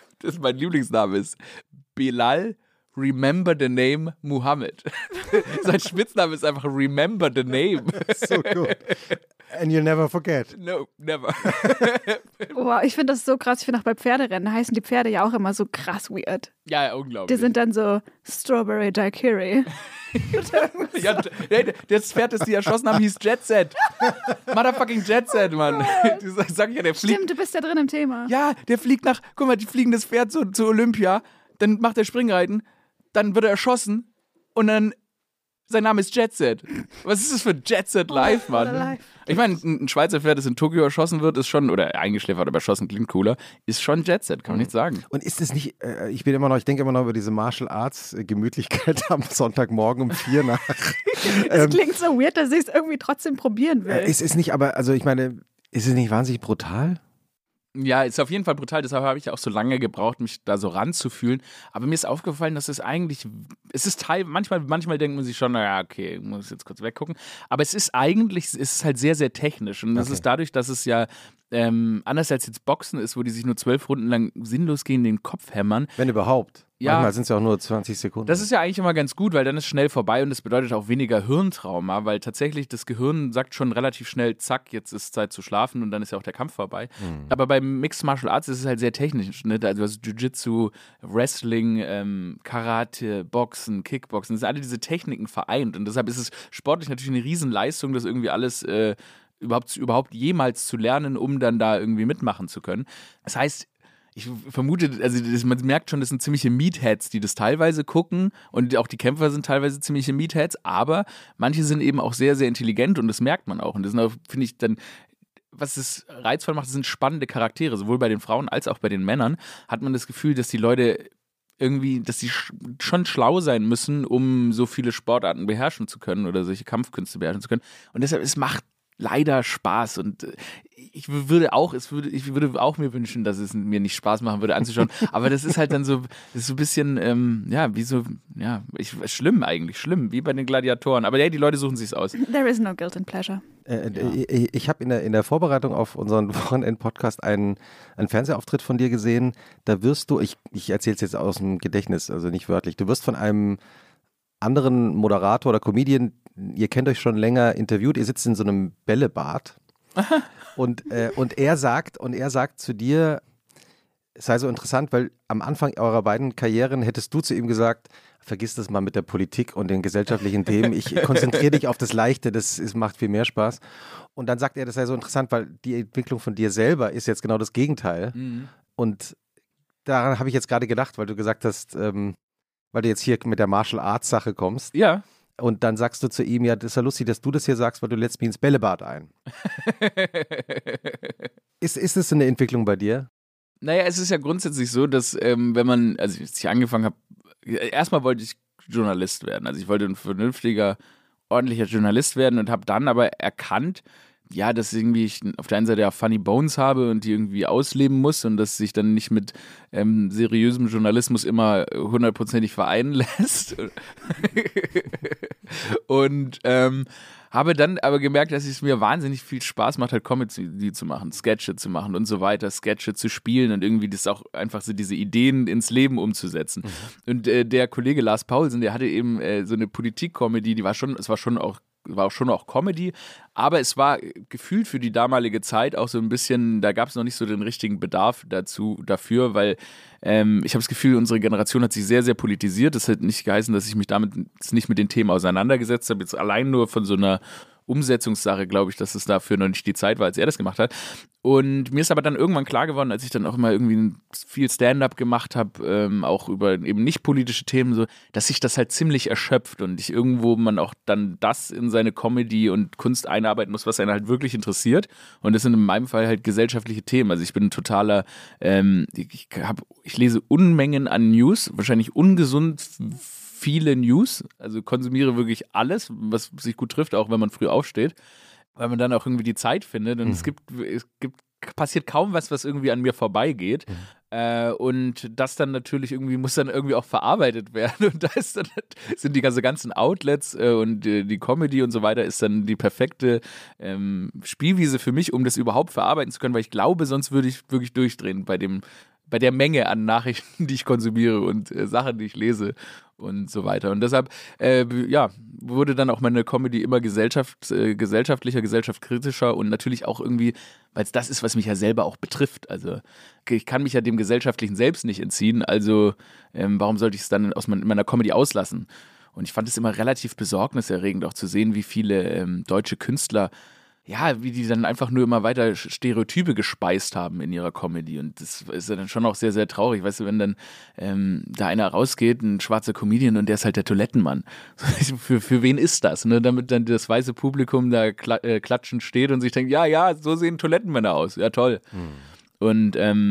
Belal Remember the Name Muhammad. Sein Spitzname ist einfach Remember the Name. So gut. And you'll never forget. No, never. Wow, ich finde das so krass. Ich finde auch bei Pferderennen heißen die Pferde ja auch immer so krass weird. Ja, unglaublich. Die sind dann so Strawberry Daiquiri. Ja, das Pferd, das die erschossen haben, hieß Jet Set. Motherfucking Jet Set, Mann. Sag ich ja, der fliegt. Stimmt, du bist ja drin im Thema. Ja, der fliegt guck mal, die fliegen das Pferd zu Olympia, dann macht er Springreiten, dann wird er erschossen und dann sein Name ist Jet Set. Was ist das für Jet Set Live, Mann? Ich meine, ein Schweizer Pferd, das in Tokio erschossen wird, ist schon, oder eingeschläfert, aber erschossen klingt cooler, ist schon Jet Set, kann man nicht sagen. Und ist es nicht, ich denke immer noch über diese Martial Arts Gemütlichkeit am Sonntagmorgen um 4 nach. Das klingt so weird, dass ich es irgendwie trotzdem probieren will. Ist es nicht, aber, also ich meine, ist es nicht wahnsinnig brutal? Ja, ist auf jeden Fall brutal, deshalb habe ich auch so lange gebraucht, mich da so ranzufühlen. Aber mir ist aufgefallen, dass manchmal denkt man sich schon, naja, okay, ich muss jetzt kurz weggucken. Aber es ist halt sehr, sehr technisch. Und das ist dadurch, dass es ja anders als jetzt Boxen ist, wo die sich nur 12 Runden lang sinnlos gegen den Kopf hämmern. Wenn überhaupt. Ja, manchmal sind es ja auch nur 20 Sekunden. Das ist ja eigentlich immer ganz gut, weil dann ist schnell vorbei und das bedeutet auch weniger Hirntrauma, weil tatsächlich das Gehirn sagt schon relativ schnell, zack, jetzt ist Zeit zu schlafen und dann ist ja auch der Kampf vorbei. Aber beim Mixed Martial Arts ist es halt sehr technisch, ne? Also Jiu-Jitsu, Wrestling, Karate, Boxen, Kickboxen, das sind alle diese Techniken vereint und deshalb ist es sportlich natürlich eine Riesenleistung, das irgendwie alles überhaupt jemals zu lernen, um dann da irgendwie mitmachen zu können. Das heißt, ich vermute, also man merkt schon, das sind ziemliche Meatheads, die das teilweise gucken und auch die Kämpfer sind teilweise ziemliche Meatheads, aber manche sind eben auch sehr, sehr intelligent und das merkt man auch. Und das sind auch, finde ich, dann, was es reizvoll macht, das sind spannende Charaktere. Sowohl bei den Frauen als auch bei den Männern hat man das Gefühl, dass die Leute irgendwie, dass sie schon schlau sein müssen, um so viele Sportarten beherrschen zu können oder solche Kampfkünste beherrschen zu können. Und deshalb, es macht leider Spaß und ich würde auch mir wünschen, dass es mir nicht Spaß machen würde anzuschauen, aber das ist halt dann so, das ist so ein bisschen, schlimm eigentlich, schlimm, wie bei den Gladiatoren, aber ja, die Leute suchen sich's aus. There is no guilt in pleasure. Ich habe in der Vorbereitung auf unseren Wochenend-Podcast einen Fernsehauftritt von dir gesehen, da wirst du, ich erzähle es jetzt aus dem Gedächtnis, also nicht wörtlich, du wirst von einem anderen Moderator oder Comedian, ihr kennt euch schon länger, interviewt, ihr sitzt in so einem Bällebad und er sagt zu dir, es sei so interessant, weil am Anfang eurer beiden Karrieren hättest du zu ihm gesagt, vergiss das mal mit der Politik und den gesellschaftlichen Themen, ich konzentriere dich auf das Leichte, macht viel mehr Spaß. Und dann sagt er, das sei so interessant, weil die Entwicklung von dir selber ist jetzt genau das Gegenteil. Und daran habe ich jetzt gerade gedacht, weil du gesagt hast, weil du jetzt hier mit der Martial Arts Sache kommst. Ja. Und dann sagst du zu ihm, ja, das ist ja lustig, dass du das hier sagst, weil du lädst mich ins Bällebad ein. Ist das eine Entwicklung bei dir? Naja, es ist ja grundsätzlich so, dass als ich angefangen habe, erstmal wollte ich Journalist werden. Also ich wollte ein vernünftiger, ordentlicher Journalist werden und habe dann aber erkannt, ja, dass irgendwie ich auf der einen Seite ja Funny Bones habe und die irgendwie ausleben muss und dass sich dann nicht mit seriösem Journalismus immer 100%ig vereinen lässt. Und habe dann aber gemerkt, dass es mir wahnsinnig viel Spaß macht, halt Comedy zu machen, Sketche zu machen und so weiter, Sketche zu spielen und irgendwie das auch einfach so diese Ideen ins Leben umzusetzen. Und der Kollege Lars Paulsen, der hatte eben so eine Politik-Comedy, es war schon auch Comedy, aber es war gefühlt für die damalige Zeit auch so ein bisschen, da gab es noch nicht so den richtigen Bedarf dafür, weil ich habe das Gefühl, unsere Generation hat sich sehr, sehr politisiert. Das hat nicht geheißen, dass ich mich damit nicht mit den Themen auseinandergesetzt habe, jetzt allein nur von so einer Umsetzungssache, glaube ich, dass es dafür noch nicht die Zeit war, als er das gemacht hat. Und mir ist aber dann irgendwann klar geworden, als ich dann auch mal irgendwie viel Stand-up gemacht habe, auch über eben nicht politische Themen, so, dass sich das halt ziemlich erschöpft und ich irgendwo man auch dann das in seine Comedy und Kunst einarbeiten muss, was einen halt wirklich interessiert. Und das sind in meinem Fall halt gesellschaftliche Themen. Also ich bin ein totaler, ich lese Unmengen an News, wahrscheinlich ungesund viele News, also konsumiere wirklich alles, was sich gut trifft, auch wenn man früh aufsteht, weil man dann auch irgendwie die Zeit findet und es passiert kaum was irgendwie an mir vorbeigeht. Und das dann natürlich irgendwie muss dann irgendwie auch verarbeitet werden und da ist dann, sind die ganzen Outlets und die Comedy und so weiter ist dann die perfekte Spielwiese für mich, um das überhaupt verarbeiten zu können, weil ich glaube, sonst würde ich wirklich durchdrehen bei der Menge an Nachrichten, die ich konsumiere und Sachen, die ich lese und so weiter. Und deshalb, wurde dann auch meine Comedy immer gesellschaftlicher, gesellschaftskritischer und natürlich auch irgendwie, weil es das ist, was mich ja selber auch betrifft. Also ich kann mich ja dem Gesellschaftlichen selbst nicht entziehen, also warum sollte ich es dann in meiner Comedy auslassen? Und ich fand es immer relativ besorgniserregend, auch zu sehen, wie viele deutsche Künstler wie die dann einfach nur immer weiter Stereotype gespeist haben in ihrer Comedy. Und das ist ja dann schon auch sehr, sehr traurig. Weißt du, wenn dann da einer rausgeht, ein schwarzer Comedian, und der ist halt der Toilettenmann. Für wen ist das? Ne? Damit dann das weiße Publikum da klatschend steht und sich denkt, ja, so sehen Toilettenmänner aus. Ja, toll. Und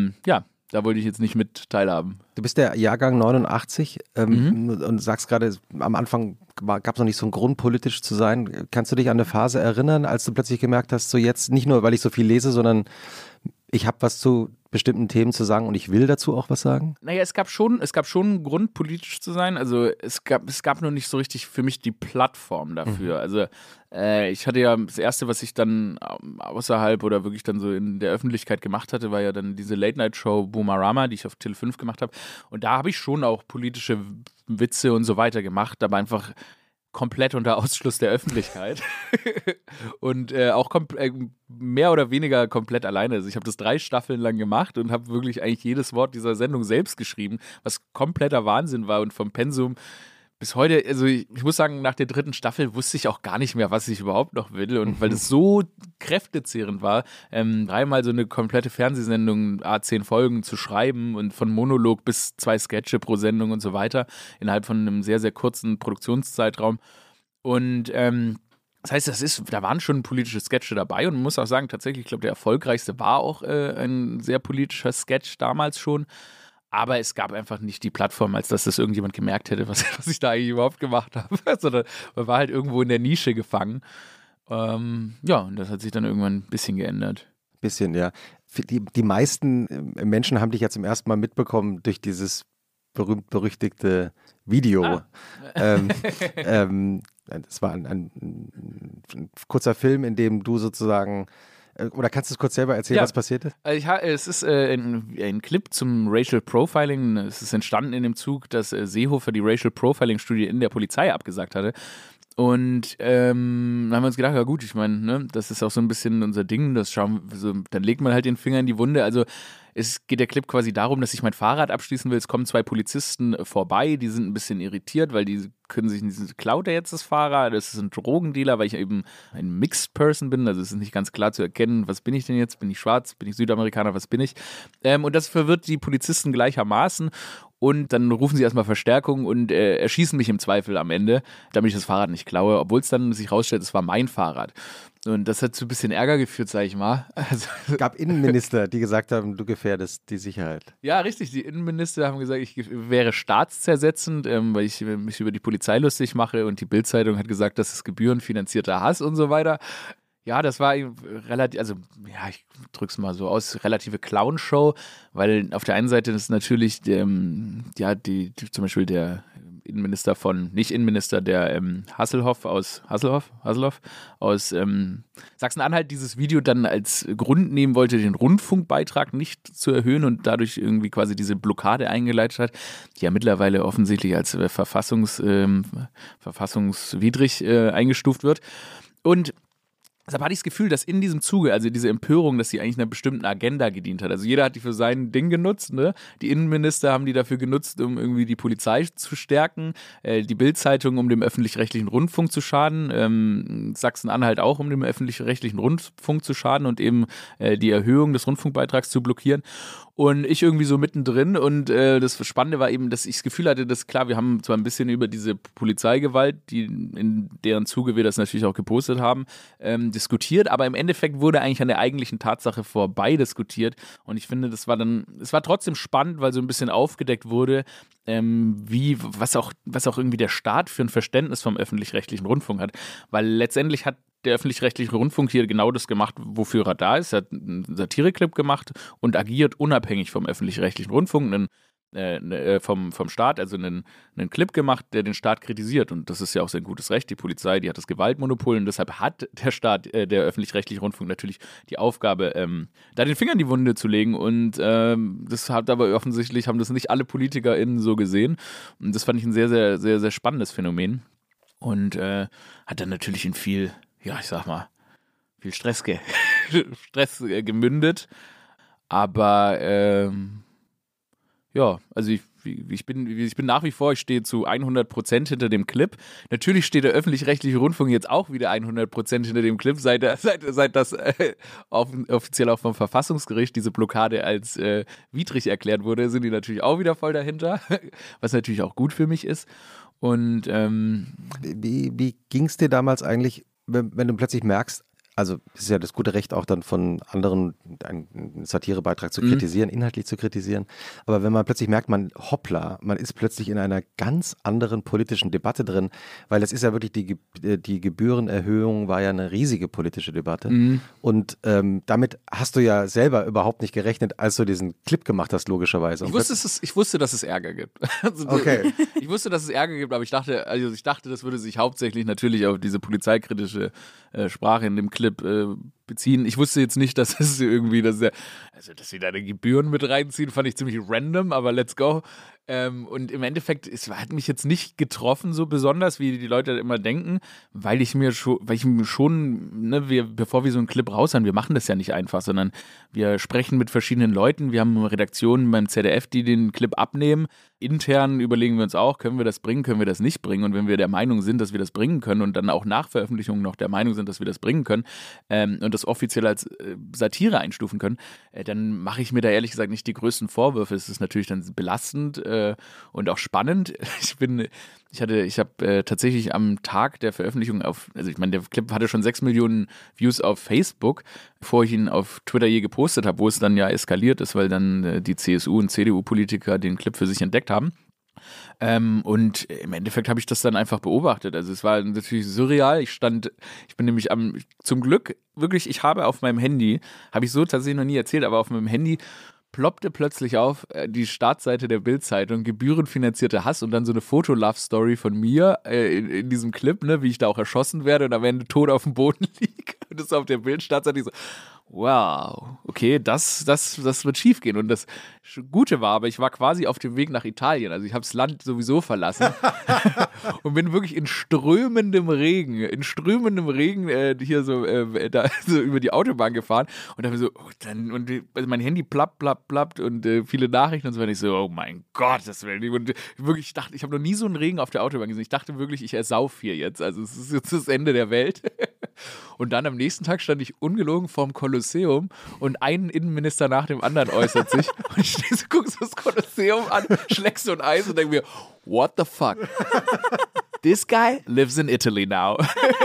da wollte ich jetzt nicht mit teilhaben. Du bist der Jahrgang 89 und sagst gerade, am Anfang gab es noch nicht so einen Grund, politisch zu sein. Kannst du dich an eine Phase erinnern, als du plötzlich gemerkt hast, so jetzt nicht nur, weil ich so viel lese, sondern ich habe was zu bestimmten Themen zu sagen und ich will dazu auch was sagen? Naja, es gab schon einen Grund, politisch zu sein. Also es gab nur nicht so richtig für mich die Plattform dafür. Also ich hatte ja das Erste, was ich dann außerhalb oder wirklich dann so in der Öffentlichkeit gemacht hatte, war ja dann diese Late-Night-Show Boomerama, die ich auf Tele 5 gemacht habe. Und da habe ich schon auch politische Witze und so weiter gemacht, aber einfach komplett unter Ausschluss der Öffentlichkeit und auch mehr oder weniger komplett alleine. Also ich habe das 3 Staffeln lang gemacht und habe wirklich eigentlich jedes Wort dieser Sendung selbst geschrieben, was kompletter Wahnsinn war und vom Pensum bis heute, also ich muss sagen, nach der 3. Staffel wusste ich auch gar nicht mehr, was ich überhaupt noch will und weil das so kräftezehrend war, 3-mal so eine komplette Fernsehsendung, 10 Folgen zu schreiben und von Monolog bis 2 Sketche pro Sendung und so weiter, innerhalb von einem sehr, sehr kurzen Produktionszeitraum und das heißt, da waren schon politische Sketche dabei und man muss auch sagen, tatsächlich, ich glaube, der erfolgreichste war auch ein sehr politischer Sketch damals schon. Aber es gab einfach nicht die Plattform, als dass das irgendjemand gemerkt hätte, was ich da eigentlich überhaupt gemacht habe. Sondern man war halt irgendwo in der Nische gefangen. Und das hat sich dann irgendwann ein bisschen geändert. Bisschen, ja. Die meisten Menschen haben dich ja zum ersten Mal mitbekommen durch dieses berühmt-berüchtigte Video. Es war ein kurzer Film, in dem du sozusagen. Oder kannst du es kurz selber erzählen, was passiert ist? Es ist ein Clip zum Racial Profiling. Es ist entstanden in dem Zug, dass Seehofer die Racial Profiling-Studie in der Polizei abgesagt hatte. Und dann haben wir uns gedacht, ja gut, ich meine, ne, das ist auch so ein bisschen unser Ding, dann legt man halt den Finger in die Wunde. Also es geht der Clip quasi darum, dass ich mein Fahrrad abschließen will. Es kommen 2 Polizisten vorbei, die sind ein bisschen irritiert, weil die können sich nicht, klaut er jetzt das Fahrrad? Das ist ein Drogendealer, weil ich eben ein Mixed Person bin. Also es ist nicht ganz klar zu erkennen, was bin ich denn jetzt? Bin ich schwarz? Bin ich Südamerikaner? Was bin ich? Und das verwirrt die Polizisten gleichermaßen. Und dann rufen sie erstmal Verstärkung und erschießen mich im Zweifel am Ende, damit ich das Fahrrad nicht klaue, obwohl es dann sich rausstellt, es war mein Fahrrad. Und das hat zu ein bisschen Ärger geführt, sage ich mal. Also, es gab Innenminister, die gesagt haben, du gefährdest die Sicherheit. Ja, richtig. Die Innenminister haben gesagt, ich wäre staatszersetzend, weil ich mich über die Polizei lustig mache. Und die Bild-Zeitung hat gesagt, das ist gebührenfinanzierter Hass und so weiter. Ja, das war relativ, also ja, ich drück's mal so aus, relative Clown-Show, weil auf der einen Seite ist natürlich zum Beispiel der Innenminister der Hasselhoff aus Sachsen-Anhalt dieses Video dann als Grund nehmen wollte, den Rundfunkbeitrag nicht zu erhöhen und dadurch irgendwie quasi diese Blockade eingeleitet hat, die ja mittlerweile offensichtlich als verfassungswidrig eingestuft wird. Und Deshalb hatte ich das Gefühl, dass in diesem Zuge, also diese Empörung, dass sie eigentlich einer bestimmten Agenda gedient hat. Also jeder hat die für sein Ding genutzt, ne? Die Innenminister haben die dafür genutzt, um irgendwie die Polizei zu stärken, die Bild-Zeitung, um dem öffentlich-rechtlichen Rundfunk zu schaden, Sachsen-Anhalt auch, um dem öffentlich-rechtlichen Rundfunk zu schaden und eben die Erhöhung des Rundfunkbeitrags zu blockieren. Und ich irgendwie so mittendrin und das Spannende war eben, dass ich das Gefühl hatte, dass klar, wir haben zwar ein bisschen über diese Polizeigewalt, in deren Zuge wir das natürlich auch gepostet haben, diskutiert, aber im Endeffekt wurde eigentlich an der eigentlichen Tatsache vorbei diskutiert und ich finde, es war trotzdem spannend, weil so ein bisschen aufgedeckt wurde, was auch irgendwie der Staat für ein Verständnis vom öffentlich-rechtlichen Rundfunk hat, weil letztendlich hat der öffentlich-rechtliche Rundfunk hier genau das gemacht, wofür er da ist. Er hat einen Satireclip gemacht und agiert unabhängig vom öffentlich-rechtlichen Rundfunk, vom Staat, also einen Clip gemacht, der den Staat kritisiert. Und das ist ja auch sein gutes Recht. Die Polizei, die hat das Gewaltmonopol und deshalb hat der Staat, der öffentlich-rechtliche Rundfunk natürlich die Aufgabe, da den Finger in die Wunde zu legen. Und das hat aber offensichtlich, haben das nicht alle PolitikerInnen so gesehen. Und das fand ich ein sehr, sehr, sehr, sehr spannendes Phänomen. Und hat dann natürlich in viel Stress gemündet. Aber also ich bin nach wie vor, ich stehe zu 100% hinter dem Clip. Natürlich steht der öffentlich-rechtliche Rundfunk jetzt auch wieder 100% hinter dem Clip, seit das offiziell auch vom Verfassungsgericht diese Blockade als widrig erklärt wurde, sind die natürlich auch wieder voll dahinter, was natürlich auch gut für mich ist. Und wie ging es dir damals eigentlich, wenn du plötzlich merkst, also es ist ja das gute Recht auch dann von anderen einen Satirebeitrag zu kritisieren, inhaltlich zu kritisieren, aber wenn man plötzlich merkt, man ist plötzlich in einer ganz anderen politischen Debatte drin, weil es ist ja wirklich die Gebührenerhöhung war ja eine riesige politische Debatte und damit hast du ja selber überhaupt nicht gerechnet, als du diesen Clip gemacht hast, logischerweise. Ich wusste, dass es Ärger gibt. Also, okay. Ich wusste, dass es Ärger gibt, aber ich dachte, das würde sich hauptsächlich natürlich auf diese polizeikritische Sprache in dem Clip beziehen. Ich wusste jetzt nicht, dass es irgendwie, dass sie da Gebühren mit reinziehen, fand ich ziemlich random, aber let's go. Und im Endeffekt, es hat mich jetzt nicht getroffen so besonders, wie die Leute immer denken, weil ich mir schon, bevor wir so einen Clip raushauen, wir machen das ja nicht einfach, sondern wir sprechen mit verschiedenen Leuten, wir haben Redaktionen beim ZDF, die den Clip abnehmen. Intern überlegen wir uns auch, können wir das bringen, können wir das nicht bringen, und wenn wir der Meinung sind, dass wir das bringen können und dann auch nach Veröffentlichung noch der Meinung sind, dass wir das bringen können und das offiziell als Satire einstufen können, dann mache ich mir da ehrlich gesagt nicht die größten Vorwürfe. Es ist natürlich dann belastend und auch spannend. Ich habe tatsächlich am Tag der Veröffentlichung der Clip hatte schon 6 Millionen Views auf Facebook, bevor ich ihn auf Twitter je gepostet habe, wo es dann ja eskaliert ist, weil dann die CSU- und CDU-Politiker den Clip für sich entdeckt haben. Und im Endeffekt habe ich das dann einfach beobachtet. Also es war natürlich surreal. Ich bin nämlich zum Glück wirklich, ich habe auf meinem Handy, habe ich so tatsächlich noch nie erzählt, aber auf meinem Handy ploppte plötzlich auf die Startseite der Bild-Zeitung, gebührenfinanzierte Hass, und dann so eine Foto-Love-Story von mir in diesem Clip, ne, wie ich da auch erschossen werde und am Ende tot auf dem Boden liege. Und das auf der Bild-Startseite, so, wow, okay, das wird schief gehen. Und das Gute war, aber ich war quasi auf dem Weg nach Italien. Also ich habe das Land sowieso verlassen und bin wirklich in strömendem Regen hier so über die Autobahn gefahren und dann so, also mein Handy plappt und viele Nachrichten und so weiter. Ich so, oh mein Gott, das wäre nicht. Und wirklich, ich habe noch nie so einen Regen auf der Autobahn gesehen. Ich dachte wirklich, ich ersauf hier jetzt. Also es ist jetzt das Ende der Welt. Und dann am nächsten Tag stand ich ungelogen vorm Kolosseum und ein Innenminister nach dem anderen äußert sich. Und ich stehe so, guck so das Kolosseum an, schlägst so ein Eis und denke mir, what the fuck? This guy lives in Italy now.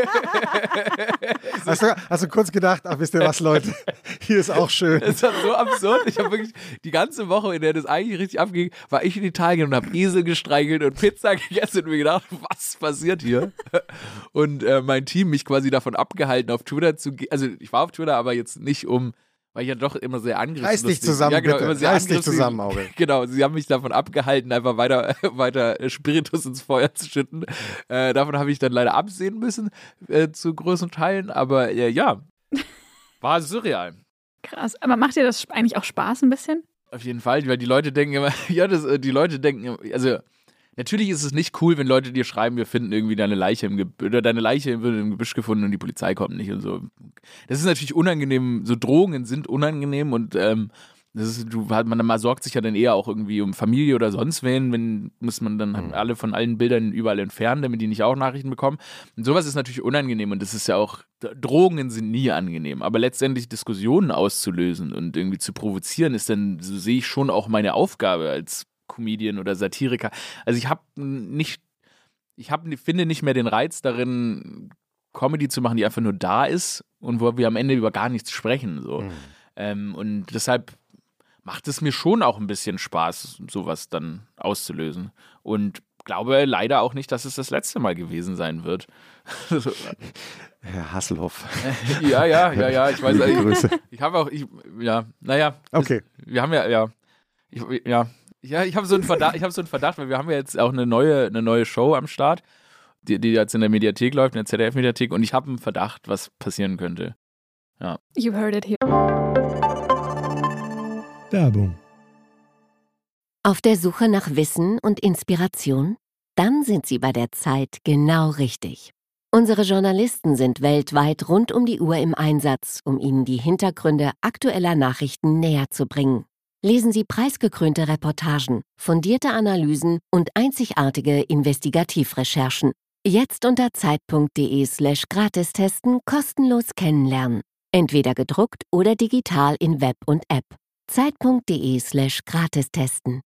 Hast du kurz gedacht, ach, wisst ihr was, Leute, hier ist auch schön. Das war so absurd. Ich habe wirklich die ganze Woche, in der das eigentlich richtig abging, war ich in Italien und habe Esel gestreichelt und Pizza gegessen und mir gedacht, was passiert hier? Und mein Team mich quasi davon abgehalten, auf Twitter zu gehen. Also ich war auf Twitter, aber jetzt nicht weil ich ja doch immer sehr angerissen bin. Reiß dich zusammen, ja, genau, bitte. Reiß dich zusammen, Aurel. Genau, sie haben mich davon abgehalten, einfach weiter Spiritus ins Feuer zu schütten. Davon habe ich dann leider absehen müssen, zu großen Teilen. Aber ja, war surreal. Krass, aber macht dir das eigentlich auch Spaß ein bisschen? Auf jeden Fall, weil die Leute denken immer, also Natürlich ist es nicht cool, wenn Leute dir schreiben, wir finden irgendwie deine Leiche oder deine Leiche wird im Gebüsch gefunden und die Polizei kommt nicht und so. Das ist natürlich unangenehm. So Drohungen sind unangenehm und man sorgt sich ja dann eher auch irgendwie um Familie oder sonst wen, muss man dann alle von allen Bildern überall entfernen, damit die nicht auch Nachrichten bekommen. Und sowas ist natürlich unangenehm und das ist ja auch, Drohungen sind nie angenehm, aber letztendlich Diskussionen auszulösen und irgendwie zu provozieren ist dann, so sehe ich schon auch meine Aufgabe als Comedian oder Satiriker. Also finde nicht mehr den Reiz darin, Comedy zu machen, die einfach nur da ist und wo wir am Ende über gar nichts sprechen. So. Und deshalb macht es mir schon auch ein bisschen Spaß, sowas dann auszulösen. Und glaube leider auch nicht, dass es das letzte Mal gewesen sein wird. Herr Hasselhoff. Ja, ich weiß. Grüße. Okay. Wir haben ich habe so einen Verdacht, weil wir haben ja jetzt auch eine neue Show am Start, die jetzt in der Mediathek läuft, in der ZDF-Mediathek, und ich habe einen Verdacht, was passieren könnte. Ja. You heard it here. Werbung. Auf der Suche nach Wissen und Inspiration? Dann sind Sie bei der Zeit genau richtig. Unsere Journalisten sind weltweit rund um die Uhr im Einsatz, um Ihnen die Hintergründe aktueller Nachrichten näher zu bringen. Lesen Sie preisgekrönte Reportagen, fundierte Analysen und einzigartige Investigativrecherchen. Jetzt unter zeit.de/gratistesten kostenlos kennenlernen. Entweder gedruckt oder digital in Web und App. zeit.de/gratistesten.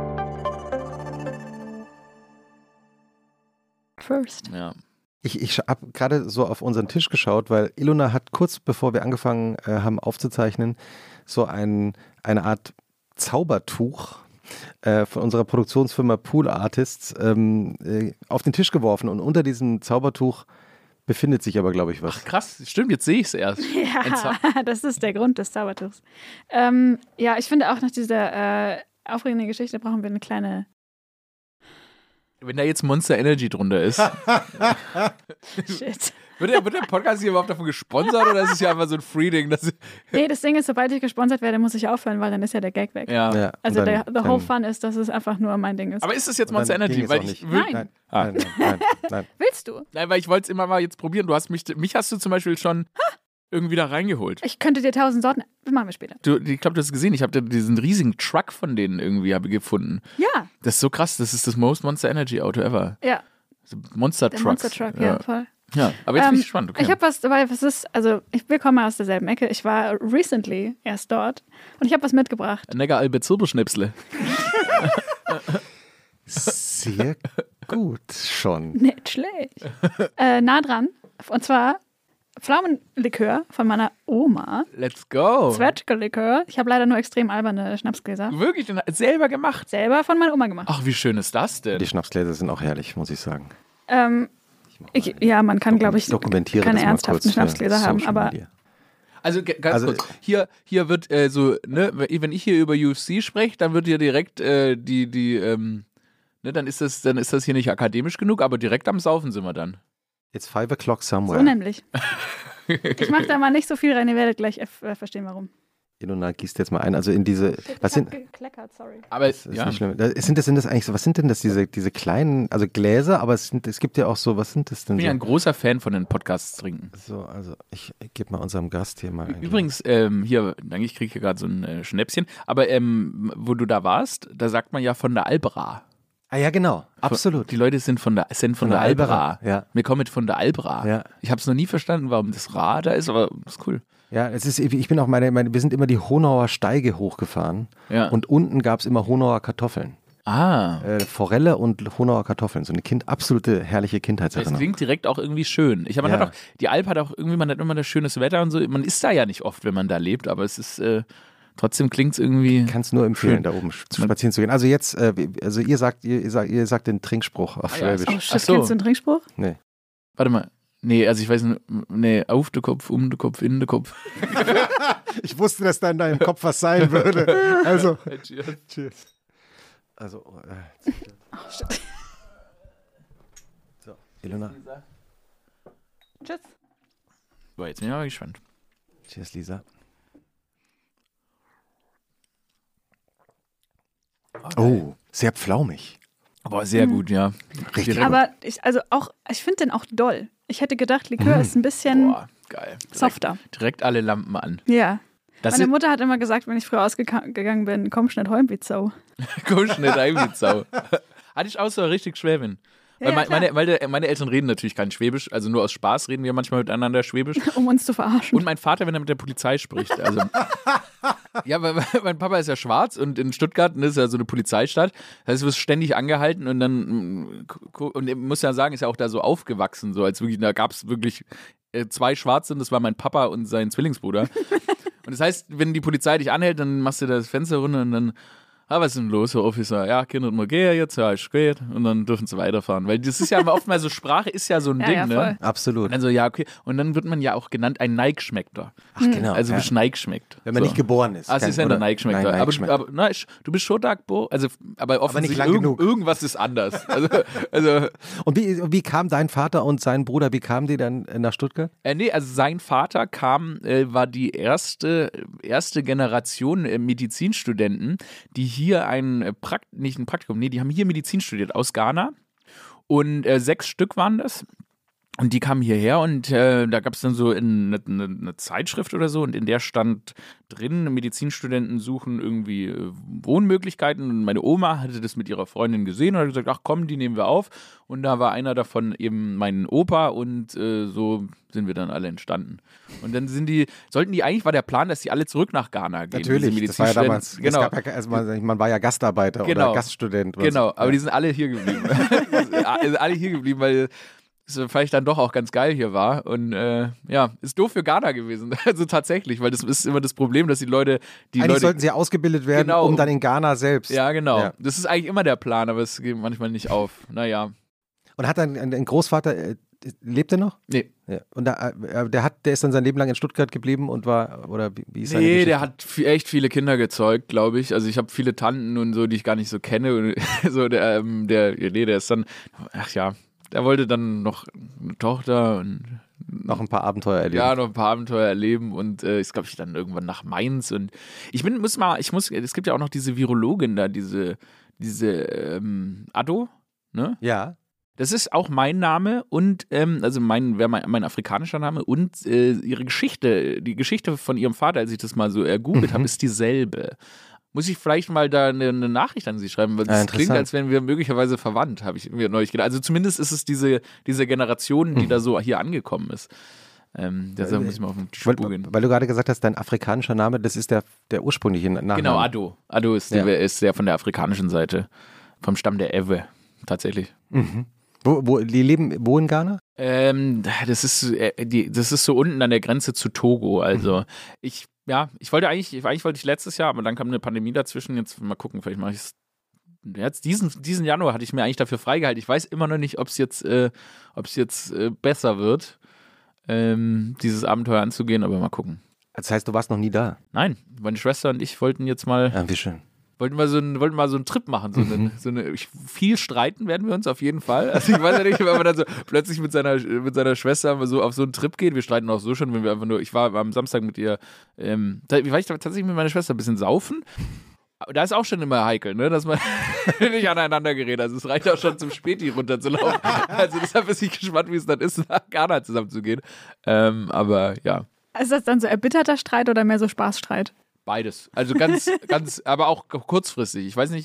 First. Ja. Ich habe gerade so auf unseren Tisch geschaut, weil Ilona hat kurz bevor wir angefangen haben aufzuzeichnen, so eine Art Zaubertuch von unserer Produktionsfirma Pool Artists auf den Tisch geworfen und unter diesem Zaubertuch befindet sich aber, glaube ich, was. Ach krass, stimmt, jetzt sehe ich es erst. Ja, das ist der Grund des Zaubertuchs. Ja, ich finde auch nach dieser aufregenden Geschichte brauchen wir eine kleine... Wenn da jetzt Monster Energy drunter ist. Shit. Wird der Podcast hier überhaupt davon gesponsert oder ist es ja einfach so ein Free-Ding? Nee, das Ding ist, sobald ich gesponsert werde, muss ich aufhören, weil dann ist ja der Gag weg. Ja. Also the whole fun ist, dass es einfach nur mein Ding ist. Aber ist es jetzt Monster Energy? Weil ich will, Nein. Nein. Willst du? Nein, weil ich wollte es immer mal jetzt probieren. Du hast mich hast du zum Beispiel schon irgendwie da reingeholt. Ich könnte dir 1000 Sorten... Das machen wir später. Ich glaube, du hast es gesehen. Ich habe diesen riesigen Truck von denen irgendwie gefunden. Ja. Das ist so krass. Das ist das most Monster Energy Auto ever. Ja. Monster Der Trucks. Monster Truck, ja, voll. Ja, aber jetzt bin ich gespannt. Okay. Ich habe was dabei, wir kommen aus derselben Ecke. Ich war recently erst dort und ich habe was mitgebracht. Neger Albert Silberschnipsle. Sehr gut schon. Nicht schlecht. Nah dran. Und zwar Pflaumenlikör von meiner Oma. Let's go. Zwetschgelikör. Ich habe leider nur extrem alberne Schnapsgläser. Wirklich? Selber gemacht? Selber von meiner Oma gemacht. Ach, wie schön ist das denn? Die Schnapsgläser sind auch herrlich, muss ich sagen. Man kann, glaube ich, dokumentiere keine das mal ernsthaften kurz für Schnapsgläser haben, Social aber Media. Also ganz kurz, hier wird wenn ich hier über UFC spreche, dann wird hier direkt dann ist das hier nicht akademisch genug, aber direkt am Saufen sind wir dann. It's 5 o'clock somewhere. so nämlich. Ich mache da mal nicht so viel rein, ihr werdet gleich verstehen, warum. Ilona gießt jetzt mal ein, also in diese, was sind, gekleckert, sorry. Aber das ist nicht schlimm. Sind das eigentlich so, was sind denn das, diese kleinen, also Gläser, aber es gibt ja auch so, was sind das denn ich bin so? ja ein großer Fan von den Podcasts trinken. So, also ich gebe mal unserem Gast hier mal ein. Übrigens, ich kriege hier gerade so ein Schnäpschen, aber wo du da warst, da sagt man ja von der Albera. Ah ja, genau, absolut. Die Leute sind von der Albera. Ja. Wir kommen mit von der Albera. Ja. Ich habe es noch nie verstanden, warum das Ra da ist, aber das ist cool. Ja, ich bin auch wir sind immer die Honauer Steige hochgefahren und unten gab es immer Honauer Kartoffeln. Forelle und Honauer Kartoffeln, so eine absolute herrliche Das Kindheitserinnerung. klingt direkt auch irgendwie schön. Die Alp hat auch irgendwie, man hat immer das schönes Wetter und so. Man ist da ja nicht oft, wenn man da lebt, aber es ist trotzdem klingt es irgendwie. Ich kann es nur empfehlen, schön, da oben spazieren zu gehen. Also jetzt, ihr sagt den Trinkspruch auf Schwäbisch. Oh shit, kennst du einen Trinkspruch? Nee. Warte mal. Nee, also ich weiß nicht, auf den Kopf, um den Kopf, in den Kopf. Ich wusste, dass da in deinem Kopf was sein würde. Also, cheers. Also, Oh shit. So, Ilona. Tschüss. So, jetzt bin ich mal gespannt. Cheers, Lisa. Oh, sehr pflaumig. Boah, sehr gut, ja. Richtig Direkt- Aber ich finde den auch doll. Ich hätte gedacht, Likör ist ein bisschen Boah, geil. softer. Direkt alle Lampen an. Ja. Das Meine ist Mutter hat immer gesagt, wenn ich früher ausgegangen bin, komm schnell heim wie Sau. komm schnell rein wie Sau. Hatte ich auch so richtig Schwäbin. Ja, Weil meine Eltern reden natürlich kein Schwäbisch, also nur aus Spaß reden wir manchmal miteinander Schwäbisch. Um uns zu verarschen. Und mein Vater, wenn er mit der Polizei spricht. Also, ja, weil mein Papa ist ja schwarz und in Stuttgart ist ja so eine Polizeistadt. Das heißt, du wirst ständig angehalten und dann, und ich muss ja sagen, ist ja auch da so aufgewachsen, so als wirklich, da gab es wirklich 2 Schwarze und das war mein Papa und sein Zwillingsbruder. Und das heißt, wenn die Polizei dich anhält, dann machst du das Fenster runter und dann, was ist denn los, Herr Officer? Ja, Kinder, mal geh jetzt, ja, ich gehe. Und dann dürfen sie weiterfahren. Weil das ist ja oft mal so, Sprache ist ja so ein Ja, Ding, ja, ne? voll. Absolut. Und dann so, ja, okay. Und dann wird man ja auch genannt ein Neigschmeckter. Ach, genau. Also ja. bist Neigschmeckt. Wenn man so. nicht geboren ist. Ah, sie ist ja ein Neigschmeckter. Nein, Aber Neigschmeckter. nein, du bist schon da geboren. Also, aber offensichtlich lang genug. irgendwas ist anders. Also Und wie kam dein Vater und sein Bruder, wie kamen die dann nach Stuttgart? nee, also sein Vater war die erste Generation Medizinstudenten, die hier nicht ein Praktikum, nee, die haben hier Medizin studiert aus Ghana. Und 6 Stück waren das. Und die kamen hierher und da gab es dann so eine Zeitschrift oder so und in der stand drin, Medizinstudenten suchen irgendwie Wohnmöglichkeiten und meine Oma hatte das mit ihrer Freundin gesehen und hat gesagt, ach komm, die nehmen wir auf und da war einer davon eben mein Opa und so sind wir dann alle entstanden. Und dann eigentlich war der Plan, dass die alle zurück nach Ghana gehen. Natürlich, diese das war ja damals, Genau. es gab ja, also man war ja Gastarbeiter Genau. oder Gaststudent. Oder Genau, so. aber die sind alle hier geblieben. Alle hier geblieben, weil es vielleicht dann doch auch ganz geil hier war. Und ja, ist doof für Ghana gewesen. Also tatsächlich, weil das ist immer das Problem, dass die Leute. Eigentlich sollten sie ausgebildet werden, Genau. um dann in Ghana selbst. Ja, genau. Ja. Das ist eigentlich immer der Plan, aber es geht manchmal nicht auf. Naja. Und hat dann ein Großvater, lebt er noch? Nee. Ja. Und der ist dann sein Leben lang in Stuttgart geblieben und war, oder wie ist seine Nee, Geschichte? der hat echt viele Kinder gezeugt, glaube ich. Also ich habe viele Tanten und so, die ich gar nicht so kenne. Und so der ist dann, ach ja, der wollte dann noch eine Tochter und noch ein paar Abenteuer erleben. ja, noch ein paar Abenteuer erleben und ist, glaube ich, dann irgendwann nach Mainz und es gibt ja auch noch diese Virologin da, diese Addo, ne? Ja. Das ist auch mein Name und also mein afrikanischer Name und ihre Geschichte, die Geschichte von ihrem Vater, als ich das mal so ergoogelt habe, ist dieselbe. Muss ich vielleicht mal da eine Nachricht an Sie schreiben, weil das klingt, als wären wir möglicherweise verwandt, habe ich mir neulich gedacht. Also zumindest ist es diese Generation, die da so hier angekommen ist. Deshalb muss ich mal auf den Spur gehen. Weil du gerade gesagt hast, dein afrikanischer Name, das ist der ursprüngliche Nachname. Genau, Addo. Addo ist der von der afrikanischen Seite, vom Stamm der Ewe, tatsächlich. Mhm. Die leben wo in Ghana? Das ist so unten an der Grenze zu Togo. Also ich wollte eigentlich letztes Jahr, aber dann kam eine Pandemie dazwischen. Jetzt mal gucken, vielleicht mache ich es. Jetzt diesen Januar hatte ich mir eigentlich dafür freigehalten. Ich weiß immer noch nicht, ob es jetzt besser wird, dieses Abenteuer anzugehen, aber mal gucken. Das heißt, du warst noch nie da? Nein, meine Schwester und ich wollten jetzt mal. Ja, wie schön. Wollten mal so einen Trip machen. Viel streiten werden wir uns auf jeden Fall. Also ich weiß ja nicht, wenn man dann so plötzlich mit seiner Schwester so auf so einen Trip geht. Wir streiten auch so schon, wenn wir einfach nur, ich war am Samstag mit ihr, war ich tatsächlich mit meiner Schwester ein bisschen saufen. Aber da ist auch schon immer heikel, ne, dass man nicht aneinander gerät. Also es reicht auch schon zum Späti runterzulaufen. Also deshalb bin ich gespannt, wie es dann ist, nach Ghana zusammenzugehen. Aber ja. Ist das dann so erbitterter Streit oder mehr so Spaßstreit? Beides. Also ganz, aber auch kurzfristig. Ich weiß nicht,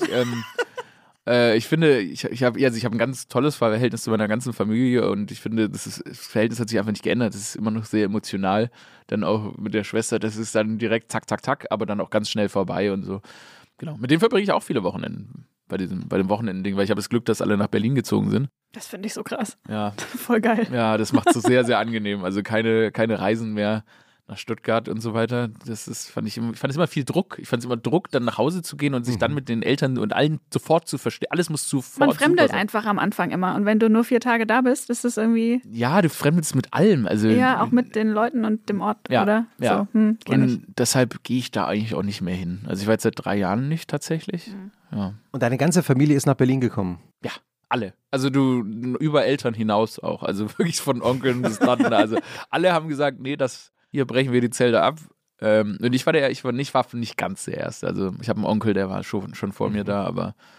ich finde, ich habe ein ganz tolles Verhältnis zu meiner ganzen Familie und ich finde, das Verhältnis hat sich einfach nicht geändert. Das ist immer noch sehr emotional. Dann auch mit der Schwester, das ist dann direkt zack, zack, zack, aber dann auch ganz schnell vorbei und so. Genau. Mit dem verbringe ich auch viele Wochenenden bei dem Wochenenden-Ding, weil ich habe das Glück, dass alle nach Berlin gezogen sind. Das finde ich so krass. Ja. Voll geil. Ja, das macht es so sehr, sehr angenehm. Also keine Reisen mehr nach Stuttgart und so weiter. Ich fand es immer viel Druck. Ich fand es immer Druck, dann nach Hause zu gehen und sich dann mit den Eltern und allen sofort zu verstehen. Alles muss sofort. Man fremdelt super sein. einfach am Anfang immer. Und wenn du nur 4 Tage da bist, ist das irgendwie. Ja, du fremdelst mit allem. Also, Ja, auch mit den Leuten und dem Ort, Ja, oder? ja. So, kenn ich. Und deshalb gehe ich da eigentlich auch nicht mehr hin. Also ich war jetzt seit 3 Jahren nicht tatsächlich. Ja. Und deine ganze Familie ist nach Berlin gekommen? Ja, alle. Also du über Eltern hinaus auch. Also wirklich von Onkeln bis Tanten. Also alle haben gesagt, nee, hier brechen wir die Zelte ab. Und ich war nicht ganz der Erste. Also ich habe einen Onkel, der war schon vor mir da, aber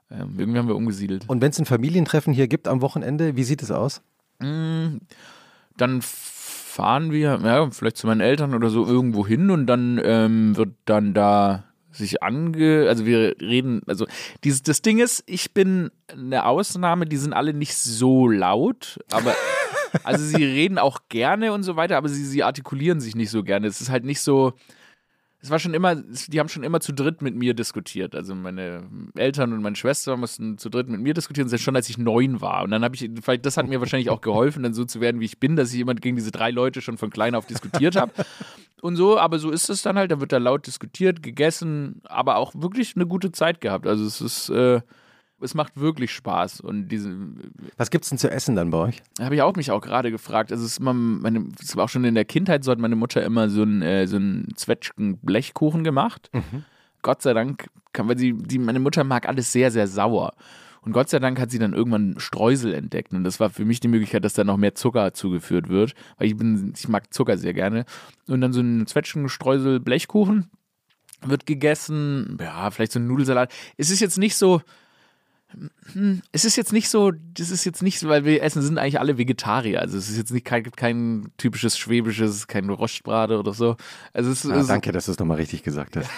Irgendwie haben wir umgesiedelt. Und wenn es ein Familientreffen hier gibt am Wochenende, wie sieht es aus? Dann fahren wir vielleicht zu meinen Eltern oder so irgendwo hin und dann wird dann da sich also wir reden, also das Ding ist, ich bin eine Ausnahme, die sind alle nicht so laut, aber also sie reden auch gerne und so weiter, aber sie artikulieren sich nicht so gerne. Es ist halt nicht so, die haben schon immer zu dritt mit mir diskutiert. Also meine Eltern und meine Schwester mussten zu dritt mit mir diskutieren, selbst schon als ich 9 war. Und dann das hat mir wahrscheinlich auch geholfen, dann so zu werden, wie ich bin, dass ich jemand gegen diese 3 Leute schon von klein auf diskutiert habe. Und so, aber so ist es dann halt, da wird da laut diskutiert, gegessen, aber auch wirklich eine gute Zeit gehabt. Also es macht wirklich Spaß. Und was gibt's denn zu essen dann bei euch? Habe ich mich auch gerade gefragt. Also es war auch schon in der Kindheit, so hat meine Mutter immer so einen Zwetschgen-Blechkuchen gemacht. Gott sei Dank, weil meine Mutter mag alles sehr, sehr sauer. Und Gott sei Dank hat sie dann irgendwann Streusel entdeckt. Und das war für mich die Möglichkeit, dass da noch mehr Zucker zugeführt wird. Weil ich mag Zucker sehr gerne. Und dann so ein Zwetschgen-Streusel-Blechkuchen wird gegessen. Ja, vielleicht so ein Nudelsalat. Es ist jetzt nicht so, weil wir essen, sind eigentlich alle Vegetarier. Also es ist jetzt nicht kein typisches schwäbisches, kein Rostbrate oder so. Also danke, dass du es nochmal richtig gesagt hast.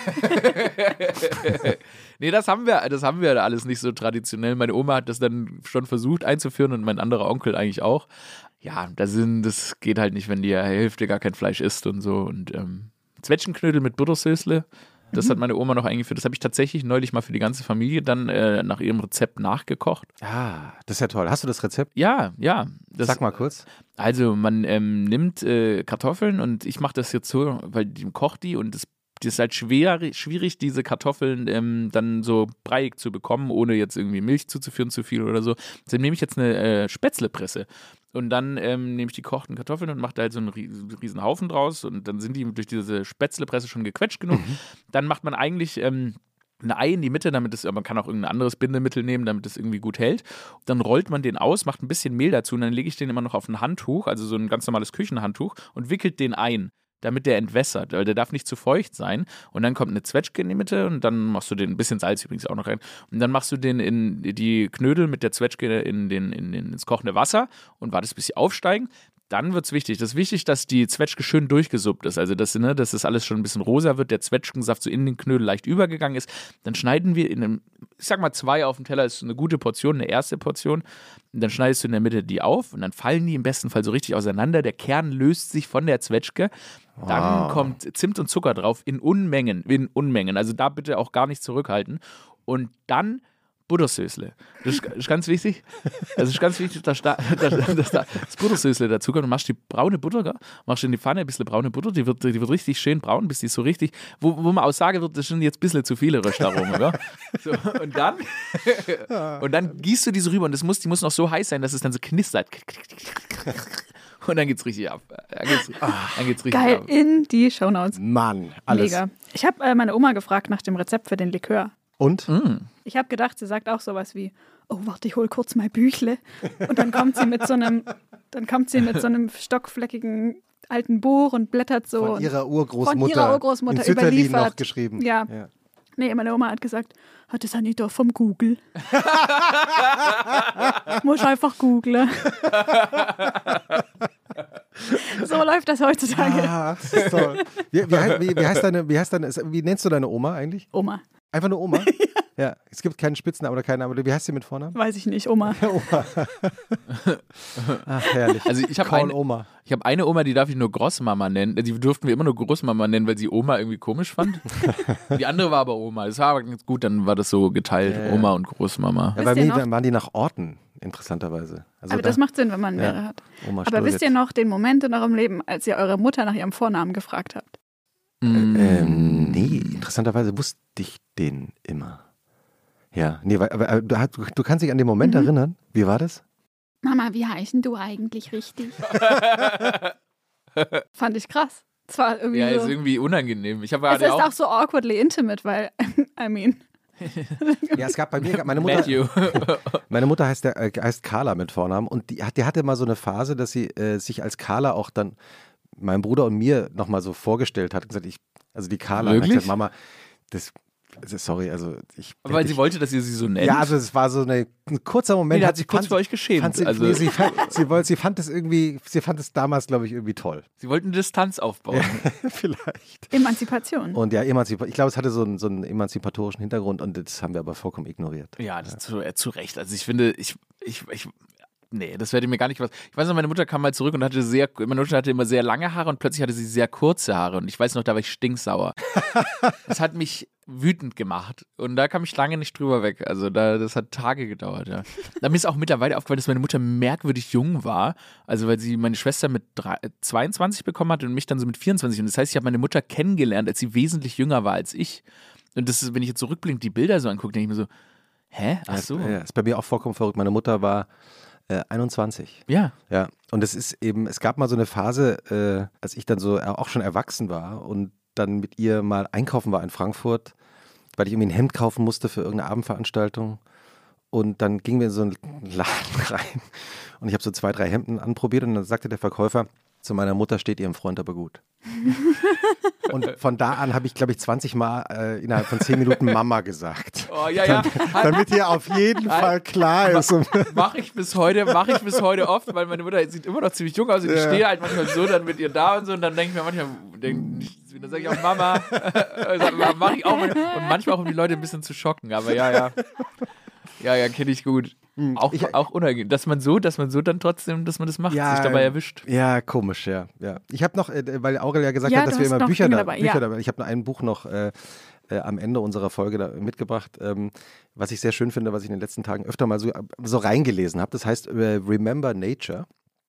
Nee, das haben wir alles nicht so traditionell. Meine Oma hat das dann schon versucht einzuführen und mein anderer Onkel eigentlich auch. Ja, das geht halt nicht, wenn die Hälfte gar kein Fleisch isst und so. Und Zwetschgenknödel mit Buttersösle. Das hat meine Oma noch eingeführt. Das habe ich tatsächlich neulich mal für die ganze Familie dann nach ihrem Rezept nachgekocht. Ah, das ist ja toll. Hast du das Rezept? Ja. Sag mal kurz. Also man nimmt Kartoffeln und ich mache das jetzt so, weil die kocht die und das ist halt schwierig, diese Kartoffeln dann so breiig zu bekommen, ohne jetzt irgendwie Milch zuzuführen, zu viel oder so. Deshalb nehme ich jetzt eine Spätzlepresse. Und dann nehme ich die gekochten Kartoffeln und mache da halt so einen riesen Haufen draus und dann sind die durch diese Spätzlepresse schon gequetscht genug. Dann macht man eigentlich ein Ei in die Mitte, man kann auch irgendein anderes Bindemittel nehmen, damit es irgendwie gut hält. Dann rollt man den aus, macht ein bisschen Mehl dazu und dann lege ich den immer noch auf ein Handtuch, also so ein ganz normales Küchenhandtuch und wickelt den ein, damit der entwässert, weil der darf nicht zu feucht sein. Und dann kommt eine Zwetschge in die Mitte und dann machst du den, ein bisschen Salz übrigens auch noch rein, und dann machst du den in die Knödel mit der Zwetschge ins kochende Wasser und wartest, bis sie aufsteigen. Dann wird es wichtig. Das ist wichtig, dass die Zwetschge schön durchgesuppt ist. Also, dass das alles schon ein bisschen rosa wird, der Zwetschgensaft so in den Knödel leicht übergegangen ist. Dann schneiden wir ich sag mal 2 auf dem Teller, ist eine gute Portion, eine erste Portion. Und dann schneidest du in der Mitte die auf und dann fallen die im besten Fall so richtig auseinander. Der Kern löst sich von der Zwetschge. Dann kommt Zimt und Zucker drauf in Unmengen. Also da bitte auch gar nicht zurückhalten. Und dann Buttersösle. Das ist ganz wichtig. Also es ist ganz wichtig, dass das Buttersösle dazu kommt. Du machst die braune Butter, machst in die Pfanne ein bisschen braune Butter, die wird richtig schön braun, bis die so richtig, wo man auch sagen wird, das sind jetzt ein bisschen zu viele Röstaromen, oder? So, und dann gießt du diese rüber und die muss noch so heiß sein, dass es dann so knistert. Und dann geht's richtig ab. Dann geht's richtig Geil, ab. in die Shownotes. Mann, alles. Mega. Ich habe meine Oma gefragt nach dem Rezept für den Likör. Und? Ich habe gedacht, sie sagt auch sowas wie, oh, warte, ich hol kurz mein Büchle. Und dann kommt sie mit so einem stockfleckigen alten Buch und blättert so. Von ihrer Urgroßmutter. Von ihrer Urgroßmutter in Sütterlin überliefert. noch geschrieben. Ja. Nee, meine Oma hat gesagt, das habe ich doch vom Google. Muss einfach googlen. So läuft das heutzutage. Ah, das ist toll. Wie nennst du deine Oma eigentlich? Oma. Einfach nur Oma? Ja. Es gibt keinen Spitznamen oder keinen Namen. Wie heißt sie mit Vornamen? Weiß ich nicht, Oma. Oma. Ach, herrlich. Also ich habe Oma. eine Oma, die darf ich nur Großmama nennen. Die durften wir immer nur Großmama nennen, weil sie Oma irgendwie komisch fand. Die andere war aber Oma. Das war aber ganz gut, dann war das so geteilt, Oma und Großmama. Ja, bei mir waren die nach Orten, interessanterweise. Also aber das macht Sinn, wenn man mehrere hat. Oma aber wisst ihr noch den Moment in eurem Leben, als ihr eure Mutter nach ihrem Vornamen gefragt habt? Nee, interessanterweise wusste ich den immer. Ja, nee, aber du kannst dich an den Moment erinnern. Wie war das? Mama, wie heißt denn du eigentlich richtig? Fand ich krass. Es war irgendwie ja, so, ist irgendwie unangenehm. Es ist auch so awkwardly intimate, weil, Ja, es gab bei mir, meine Mutter heißt Carla mit Vornamen und die hatte mal so eine Phase, dass sie sich als Carla auch dann meinem Bruder und mir nochmal so vorgestellt hat und gesagt, also die Carla, hat gesagt, Mama, das sorry, also Aber weil sie wollte, dass ihr sie so nennt? Ja, also es war so ein kurzer Moment. Nee, hat sich kurz für euch geschämt. Sie fand es damals, glaube ich, irgendwie toll. Sie wollten eine Distanz aufbauen. Vielleicht. Emanzipation. Und ja, ich glaube, es hatte so einen emanzipatorischen Hintergrund und das haben wir aber vollkommen ignoriert. Ja, das zu Recht. Also ich finde, nee, das werde mir gar nicht was. Ich weiß noch, meine Mutter kam mal zurück und meine Mutter hatte immer sehr lange Haare und plötzlich hatte sie sehr kurze Haare und ich weiß noch, da war ich stinksauer. Das hat mich wütend gemacht und da kam ich lange nicht drüber weg. Also das hat Tage gedauert, ja. Da mir ist auch mittlerweile aufgefallen, dass meine Mutter merkwürdig jung war. Also weil sie meine Schwester mit 22 bekommen hat und mich dann so mit 24. Und das heißt, ich habe meine Mutter kennengelernt, als sie wesentlich jünger war als ich. Und das ist, wenn ich jetzt so rückblickend die Bilder so angucke, denke ich mir so, hä? Ach so. Ja, ist bei mir auch vollkommen verrückt. Meine Mutter war 21. Ja. Ja. Und es gab mal so eine Phase, als ich dann so auch schon erwachsen war und dann mit ihr mal einkaufen war in Frankfurt, weil ich irgendwie ein Hemd kaufen musste für irgendeine Abendveranstaltung. Und dann gingen wir in so einen Laden rein und ich habe so 2, 3 Hemden anprobiert und dann sagte der Verkäufer, zu meiner Mutter steht ihrem Freund aber gut. Und von da an habe ich, glaube ich, 20 Mal innerhalb von 10 Minuten Mama gesagt. Oh, ja. Damit hier auf jeden Fall klar ist. Mache ich bis heute oft, weil meine Mutter sieht immer noch ziemlich jung aus. Ich stehe halt manchmal so dann mit ihr da und so und dann denke ich mir manchmal, dann sage ich auch Mama. Mache ich auch. Und manchmal auch, um die Leute ein bisschen zu schocken. Aber ja, kenne ich gut. Auch unangenehm, dass man so dann trotzdem, dass man das macht, sich dabei erwischt. Ja, komisch, ja. Ich habe noch, weil Aurel ja gesagt hat, dass wir immer Bücher dabei. Ich habe noch ein Buch noch am Ende unserer Folge da mitgebracht, was ich sehr schön finde, was ich in den letzten Tagen öfter mal so reingelesen habe. Das heißt Remember Nature.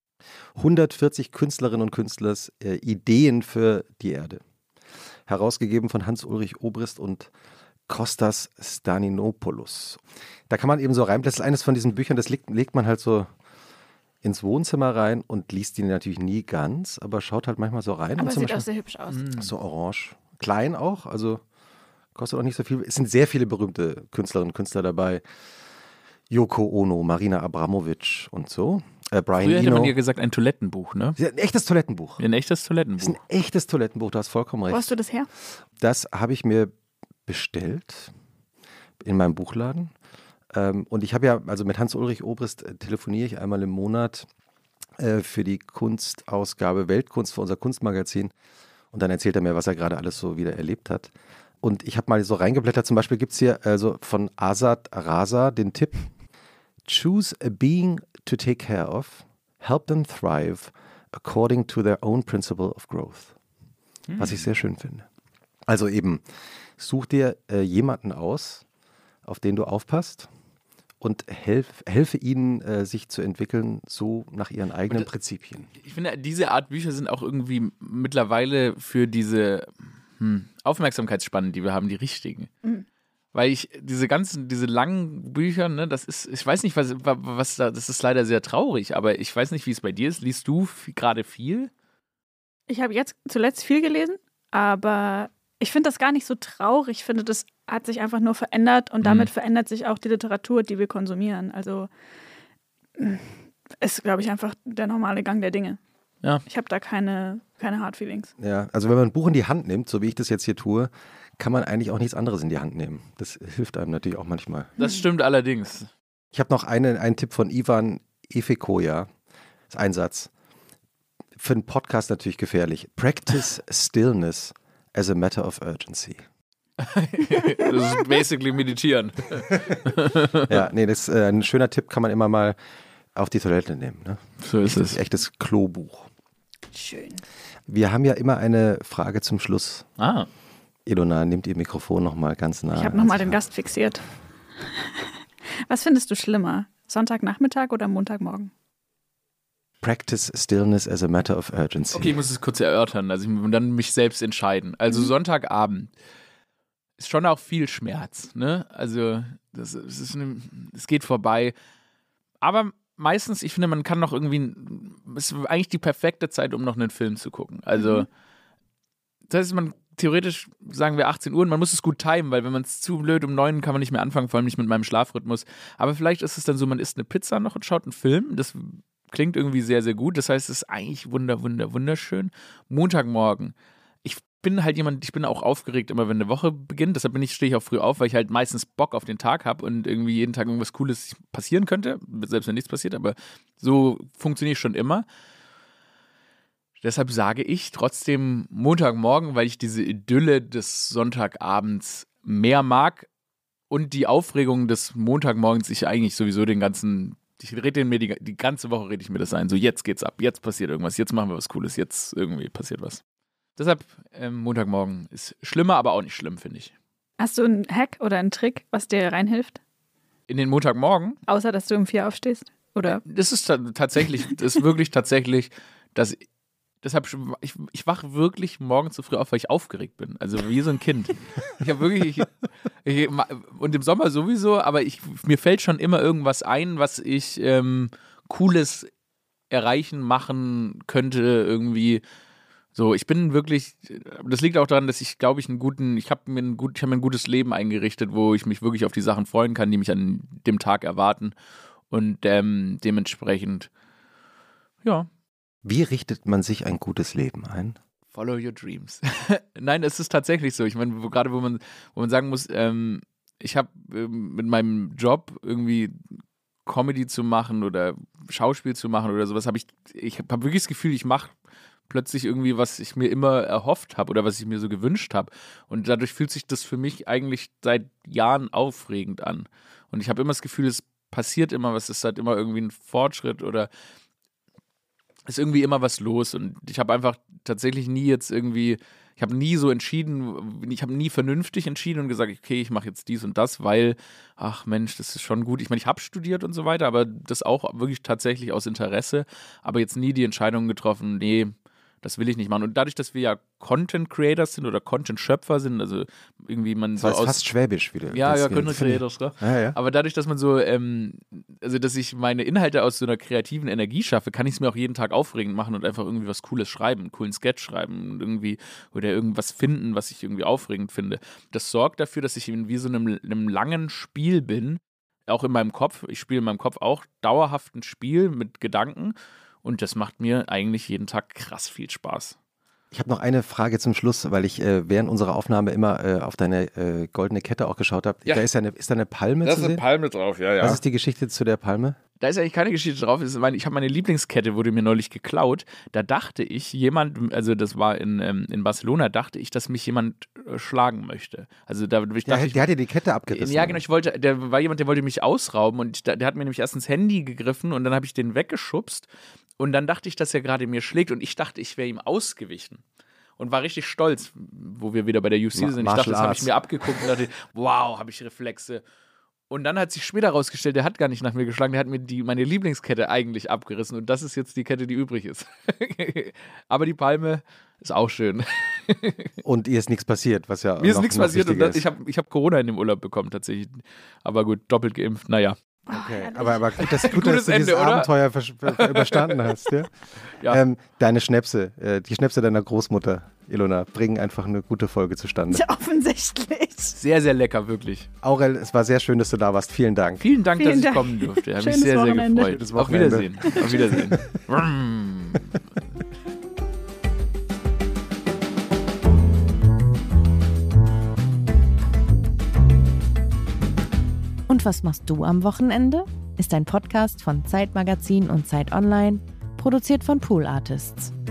140 Künstlerinnen und Künstlers Ideen für die Erde. Herausgegeben von Hans-Ulrich Obrist und Kostas Staninopoulos. Da kann man eben so reinblättern. Das ist eines von diesen Büchern, das legt man halt so ins Wohnzimmer rein und liest die natürlich nie ganz, aber schaut halt manchmal so rein. Aber und sieht auch sehr hübsch aus. So orange. Klein auch, also kostet auch nicht so viel. Es sind sehr viele berühmte Künstlerinnen und Künstler dabei. Yoko Ono, Marina Abramovic und so. Brian Früher hätte Eno. man ja gesagt, ein Toilettenbuch, ne? Ein echtes Toilettenbuch. Ein echtes Toilettenbuch. Das ist ein echtes Toilettenbuch, du hast vollkommen recht. Wo hast du das her? Das habe ich mir bestellt in meinem Buchladen. Und ich habe ja, also mit Hans-Ulrich Obrist telefoniere ich einmal im Monat für die Kunstausgabe Weltkunst für unser Kunstmagazin. Und dann erzählt er mir, was er gerade alles so wieder erlebt hat. Und ich habe mal so reingeblättert, zum Beispiel gibt es hier von Azad Raza den Tipp: Choose a being to take care of, help them thrive according to their own principle of growth. Was ich sehr schön finde. Also eben, such dir jemanden aus, auf den du aufpasst und helfe ihnen, sich zu entwickeln, so nach ihren eigenen Prinzipien. Ich finde, diese Art Bücher sind auch irgendwie mittlerweile für diese Aufmerksamkeitsspannen, die wir haben, die richtigen. Mhm. Weil diese langen Bücher, ne, das ist, ich weiß nicht, was da, das ist leider sehr traurig, aber ich weiß nicht, wie es bei dir ist. Liest du gerade viel? Ich habe jetzt zuletzt viel gelesen, aber ich finde das gar nicht so traurig. Ich finde, das hat sich einfach nur verändert und damit verändert sich auch die Literatur, die wir konsumieren. Also ist, glaube ich, einfach der normale Gang der Dinge. Ja. Ich habe da keine Hard Feelings. Ja, also wenn man ein Buch in die Hand nimmt, so wie ich das jetzt hier tue, kann man eigentlich auch nichts anderes in die Hand nehmen. Das hilft einem natürlich auch manchmal. Das stimmt allerdings. Ich habe noch einen Tipp von Ivan Efekoya. Das ist ein Satz. Für einen Podcast natürlich gefährlich. Practice stillness as a matter of urgency. Das ist basically meditieren. Ja, nee, das ist ein schöner Tipp, kann man immer mal auf die Toilette nehmen. Ne? So ist es. Echtes Klobuch. Schön. Wir haben ja immer eine Frage zum Schluss. Ah. Ilona, nimmt ihr Mikrofon nochmal ganz nah. Ich habe nochmal den Gast fixiert. Was findest du schlimmer? Sonntagnachmittag oder Montagmorgen? Practice stillness as a matter of urgency. Okay, ich muss es kurz erörtern, also ich muss dann mich selbst entscheiden. Also Sonntagabend ist schon auch viel Schmerz, ne? Also es geht vorbei. Aber meistens, ich finde, man kann noch irgendwie, es ist eigentlich die perfekte Zeit, um noch einen Film zu gucken. Also das heißt, theoretisch sagen wir 18 Uhr und man muss es gut timen, weil wenn man es zu blöd um 9 kann man nicht mehr anfangen, vor allem nicht mit meinem Schlafrhythmus. Aber vielleicht ist es dann so, man isst eine Pizza noch und schaut einen Film. Das klingt irgendwie sehr, sehr gut. Das heißt, es ist eigentlich wunderschön. Montagmorgen. bin halt jemand, ich bin auch aufgeregt immer, wenn eine Woche beginnt. Deshalb stehe ich auch früh auf, weil ich halt meistens Bock auf den Tag habe und irgendwie jeden Tag irgendwas Cooles passieren könnte, selbst wenn nichts passiert, aber so funktioniere ich schon immer. Deshalb sage ich trotzdem Montagmorgen, weil ich diese Idylle des Sonntagabends mehr mag und die Aufregung des Montagmorgens ich eigentlich sowieso die ganze Woche rede ich mir das ein. So, jetzt geht's ab, jetzt passiert irgendwas, jetzt machen wir was Cooles, jetzt irgendwie passiert was. Deshalb Montagmorgen ist schlimmer, aber auch nicht schlimm, finde ich. Hast du einen Hack oder einen Trick, was dir reinhilft? In den Montagmorgen? Außer, dass du um 4 aufstehst? Oder? Das ist wirklich tatsächlich, dass deshalb, ich wache wirklich morgens so früh auf, weil ich aufgeregt bin. Also wie so ein Kind. Ich habe wirklich, und im Sommer sowieso, aber mir fällt schon immer irgendwas ein, was ich Cooles erreichen, machen könnte, irgendwie. So, ich bin wirklich, das liegt auch daran, dass ich glaube, ich habe mir ein gutes Leben eingerichtet, wo ich mich wirklich auf die Sachen freuen kann, die mich an dem Tag erwarten. Und dementsprechend, ja. Wie richtet man sich ein gutes Leben ein? Follow your dreams. Nein, es ist tatsächlich so. Ich meine, gerade wo man sagen muss, ich habe mit meinem Job irgendwie Comedy zu machen oder Schauspiel zu machen oder sowas, ich habe wirklich das Gefühl, ich mache plötzlich irgendwie, was ich mir immer erhofft habe oder was ich mir so gewünscht habe. Und dadurch fühlt sich das für mich eigentlich seit Jahren aufregend an. Und ich habe immer das Gefühl, es passiert immer was, es ist halt immer irgendwie ein Fortschritt oder ist irgendwie immer was los. Und ich habe einfach tatsächlich ich habe nie so entschieden, ich habe nie vernünftig entschieden und gesagt, okay, ich mache jetzt dies und das, weil, ach Mensch, das ist schon gut. Ich meine, ich habe studiert und so weiter, aber das auch wirklich tatsächlich aus Interesse, aber jetzt nie die Entscheidung getroffen, nee, das will ich nicht machen. Und dadurch, dass wir ja Content Creators sind oder Content Schöpfer sind, also irgendwie man das heißt fast schwäbisch wieder. Ja, Content Creators, ne? Ja. Aber dadurch, dass man so, also dass ich meine Inhalte aus so einer kreativen Energie schaffe, kann ich es mir auch jeden Tag aufregend machen und einfach irgendwie was Cooles schreiben, einen coolen Sketch schreiben irgendwie oder irgendwas finden, was ich irgendwie aufregend finde. Das sorgt dafür, dass ich in wie so einem langen Spiel bin, auch in meinem Kopf. Ich spiele in meinem Kopf auch dauerhaft ein Spiel mit Gedanken. Und das macht mir eigentlich jeden Tag krass viel Spaß. Ich habe noch eine Frage zum Schluss, weil ich während unserer Aufnahme immer auf deine goldene Kette auch geschaut habe. Ja. Ist da eine Palme zu sehen? Da ist eine Palme drauf, ja. Was ist die Geschichte zu der Palme? Da ist eigentlich keine Geschichte drauf. Ich habe meine Lieblingskette, wurde mir neulich geklaut. Da dachte ich, also das war in Barcelona, dachte ich, dass mich jemand schlagen möchte. Also der hat dir die Kette abgerissen. Ja, genau. Der war jemand, der wollte mich ausrauben und der hat mir nämlich erst ins Handy gegriffen und dann habe ich den weggeschubst. Und dann dachte ich, dass er gerade mir schlägt und ich dachte, ich wäre ihm ausgewichen. Und war richtig stolz, wo wir wieder bei der UFC sind. Ich dachte, das habe ich mir abgeguckt und dachte, wow, habe ich Reflexe. Und dann hat sich später rausgestellt, der hat gar nicht nach mir geschlagen, der hat mir meine Lieblingskette eigentlich abgerissen. Und das ist jetzt die Kette, die übrig ist. Aber die Palme ist auch schön. Und ihr ist nichts passiert, was ja mir ist nichts passiert und ist. Ich hab Corona in dem Urlaub bekommen tatsächlich. Aber gut, doppelt geimpft, naja. Okay, aber gut, dass du dieses Abenteuer überstanden hast. Ja? Ja. Deine Schnäpse, die Schnäpse deiner Großmutter, Ilona, bringen einfach eine gute Folge zustande. Ja, offensichtlich. Sehr, sehr lecker, wirklich. Aurel, es war sehr schön, dass du da warst. Vielen Dank. Vielen Dank, dass ich kommen durfte. Habe mich sehr, sehr gefreut. Auf Wiedersehen. Auf Wiedersehen. Und was machst du am Wochenende? Ist ein Podcast von Zeit Magazin und Zeit Online, produziert von Pool Artists.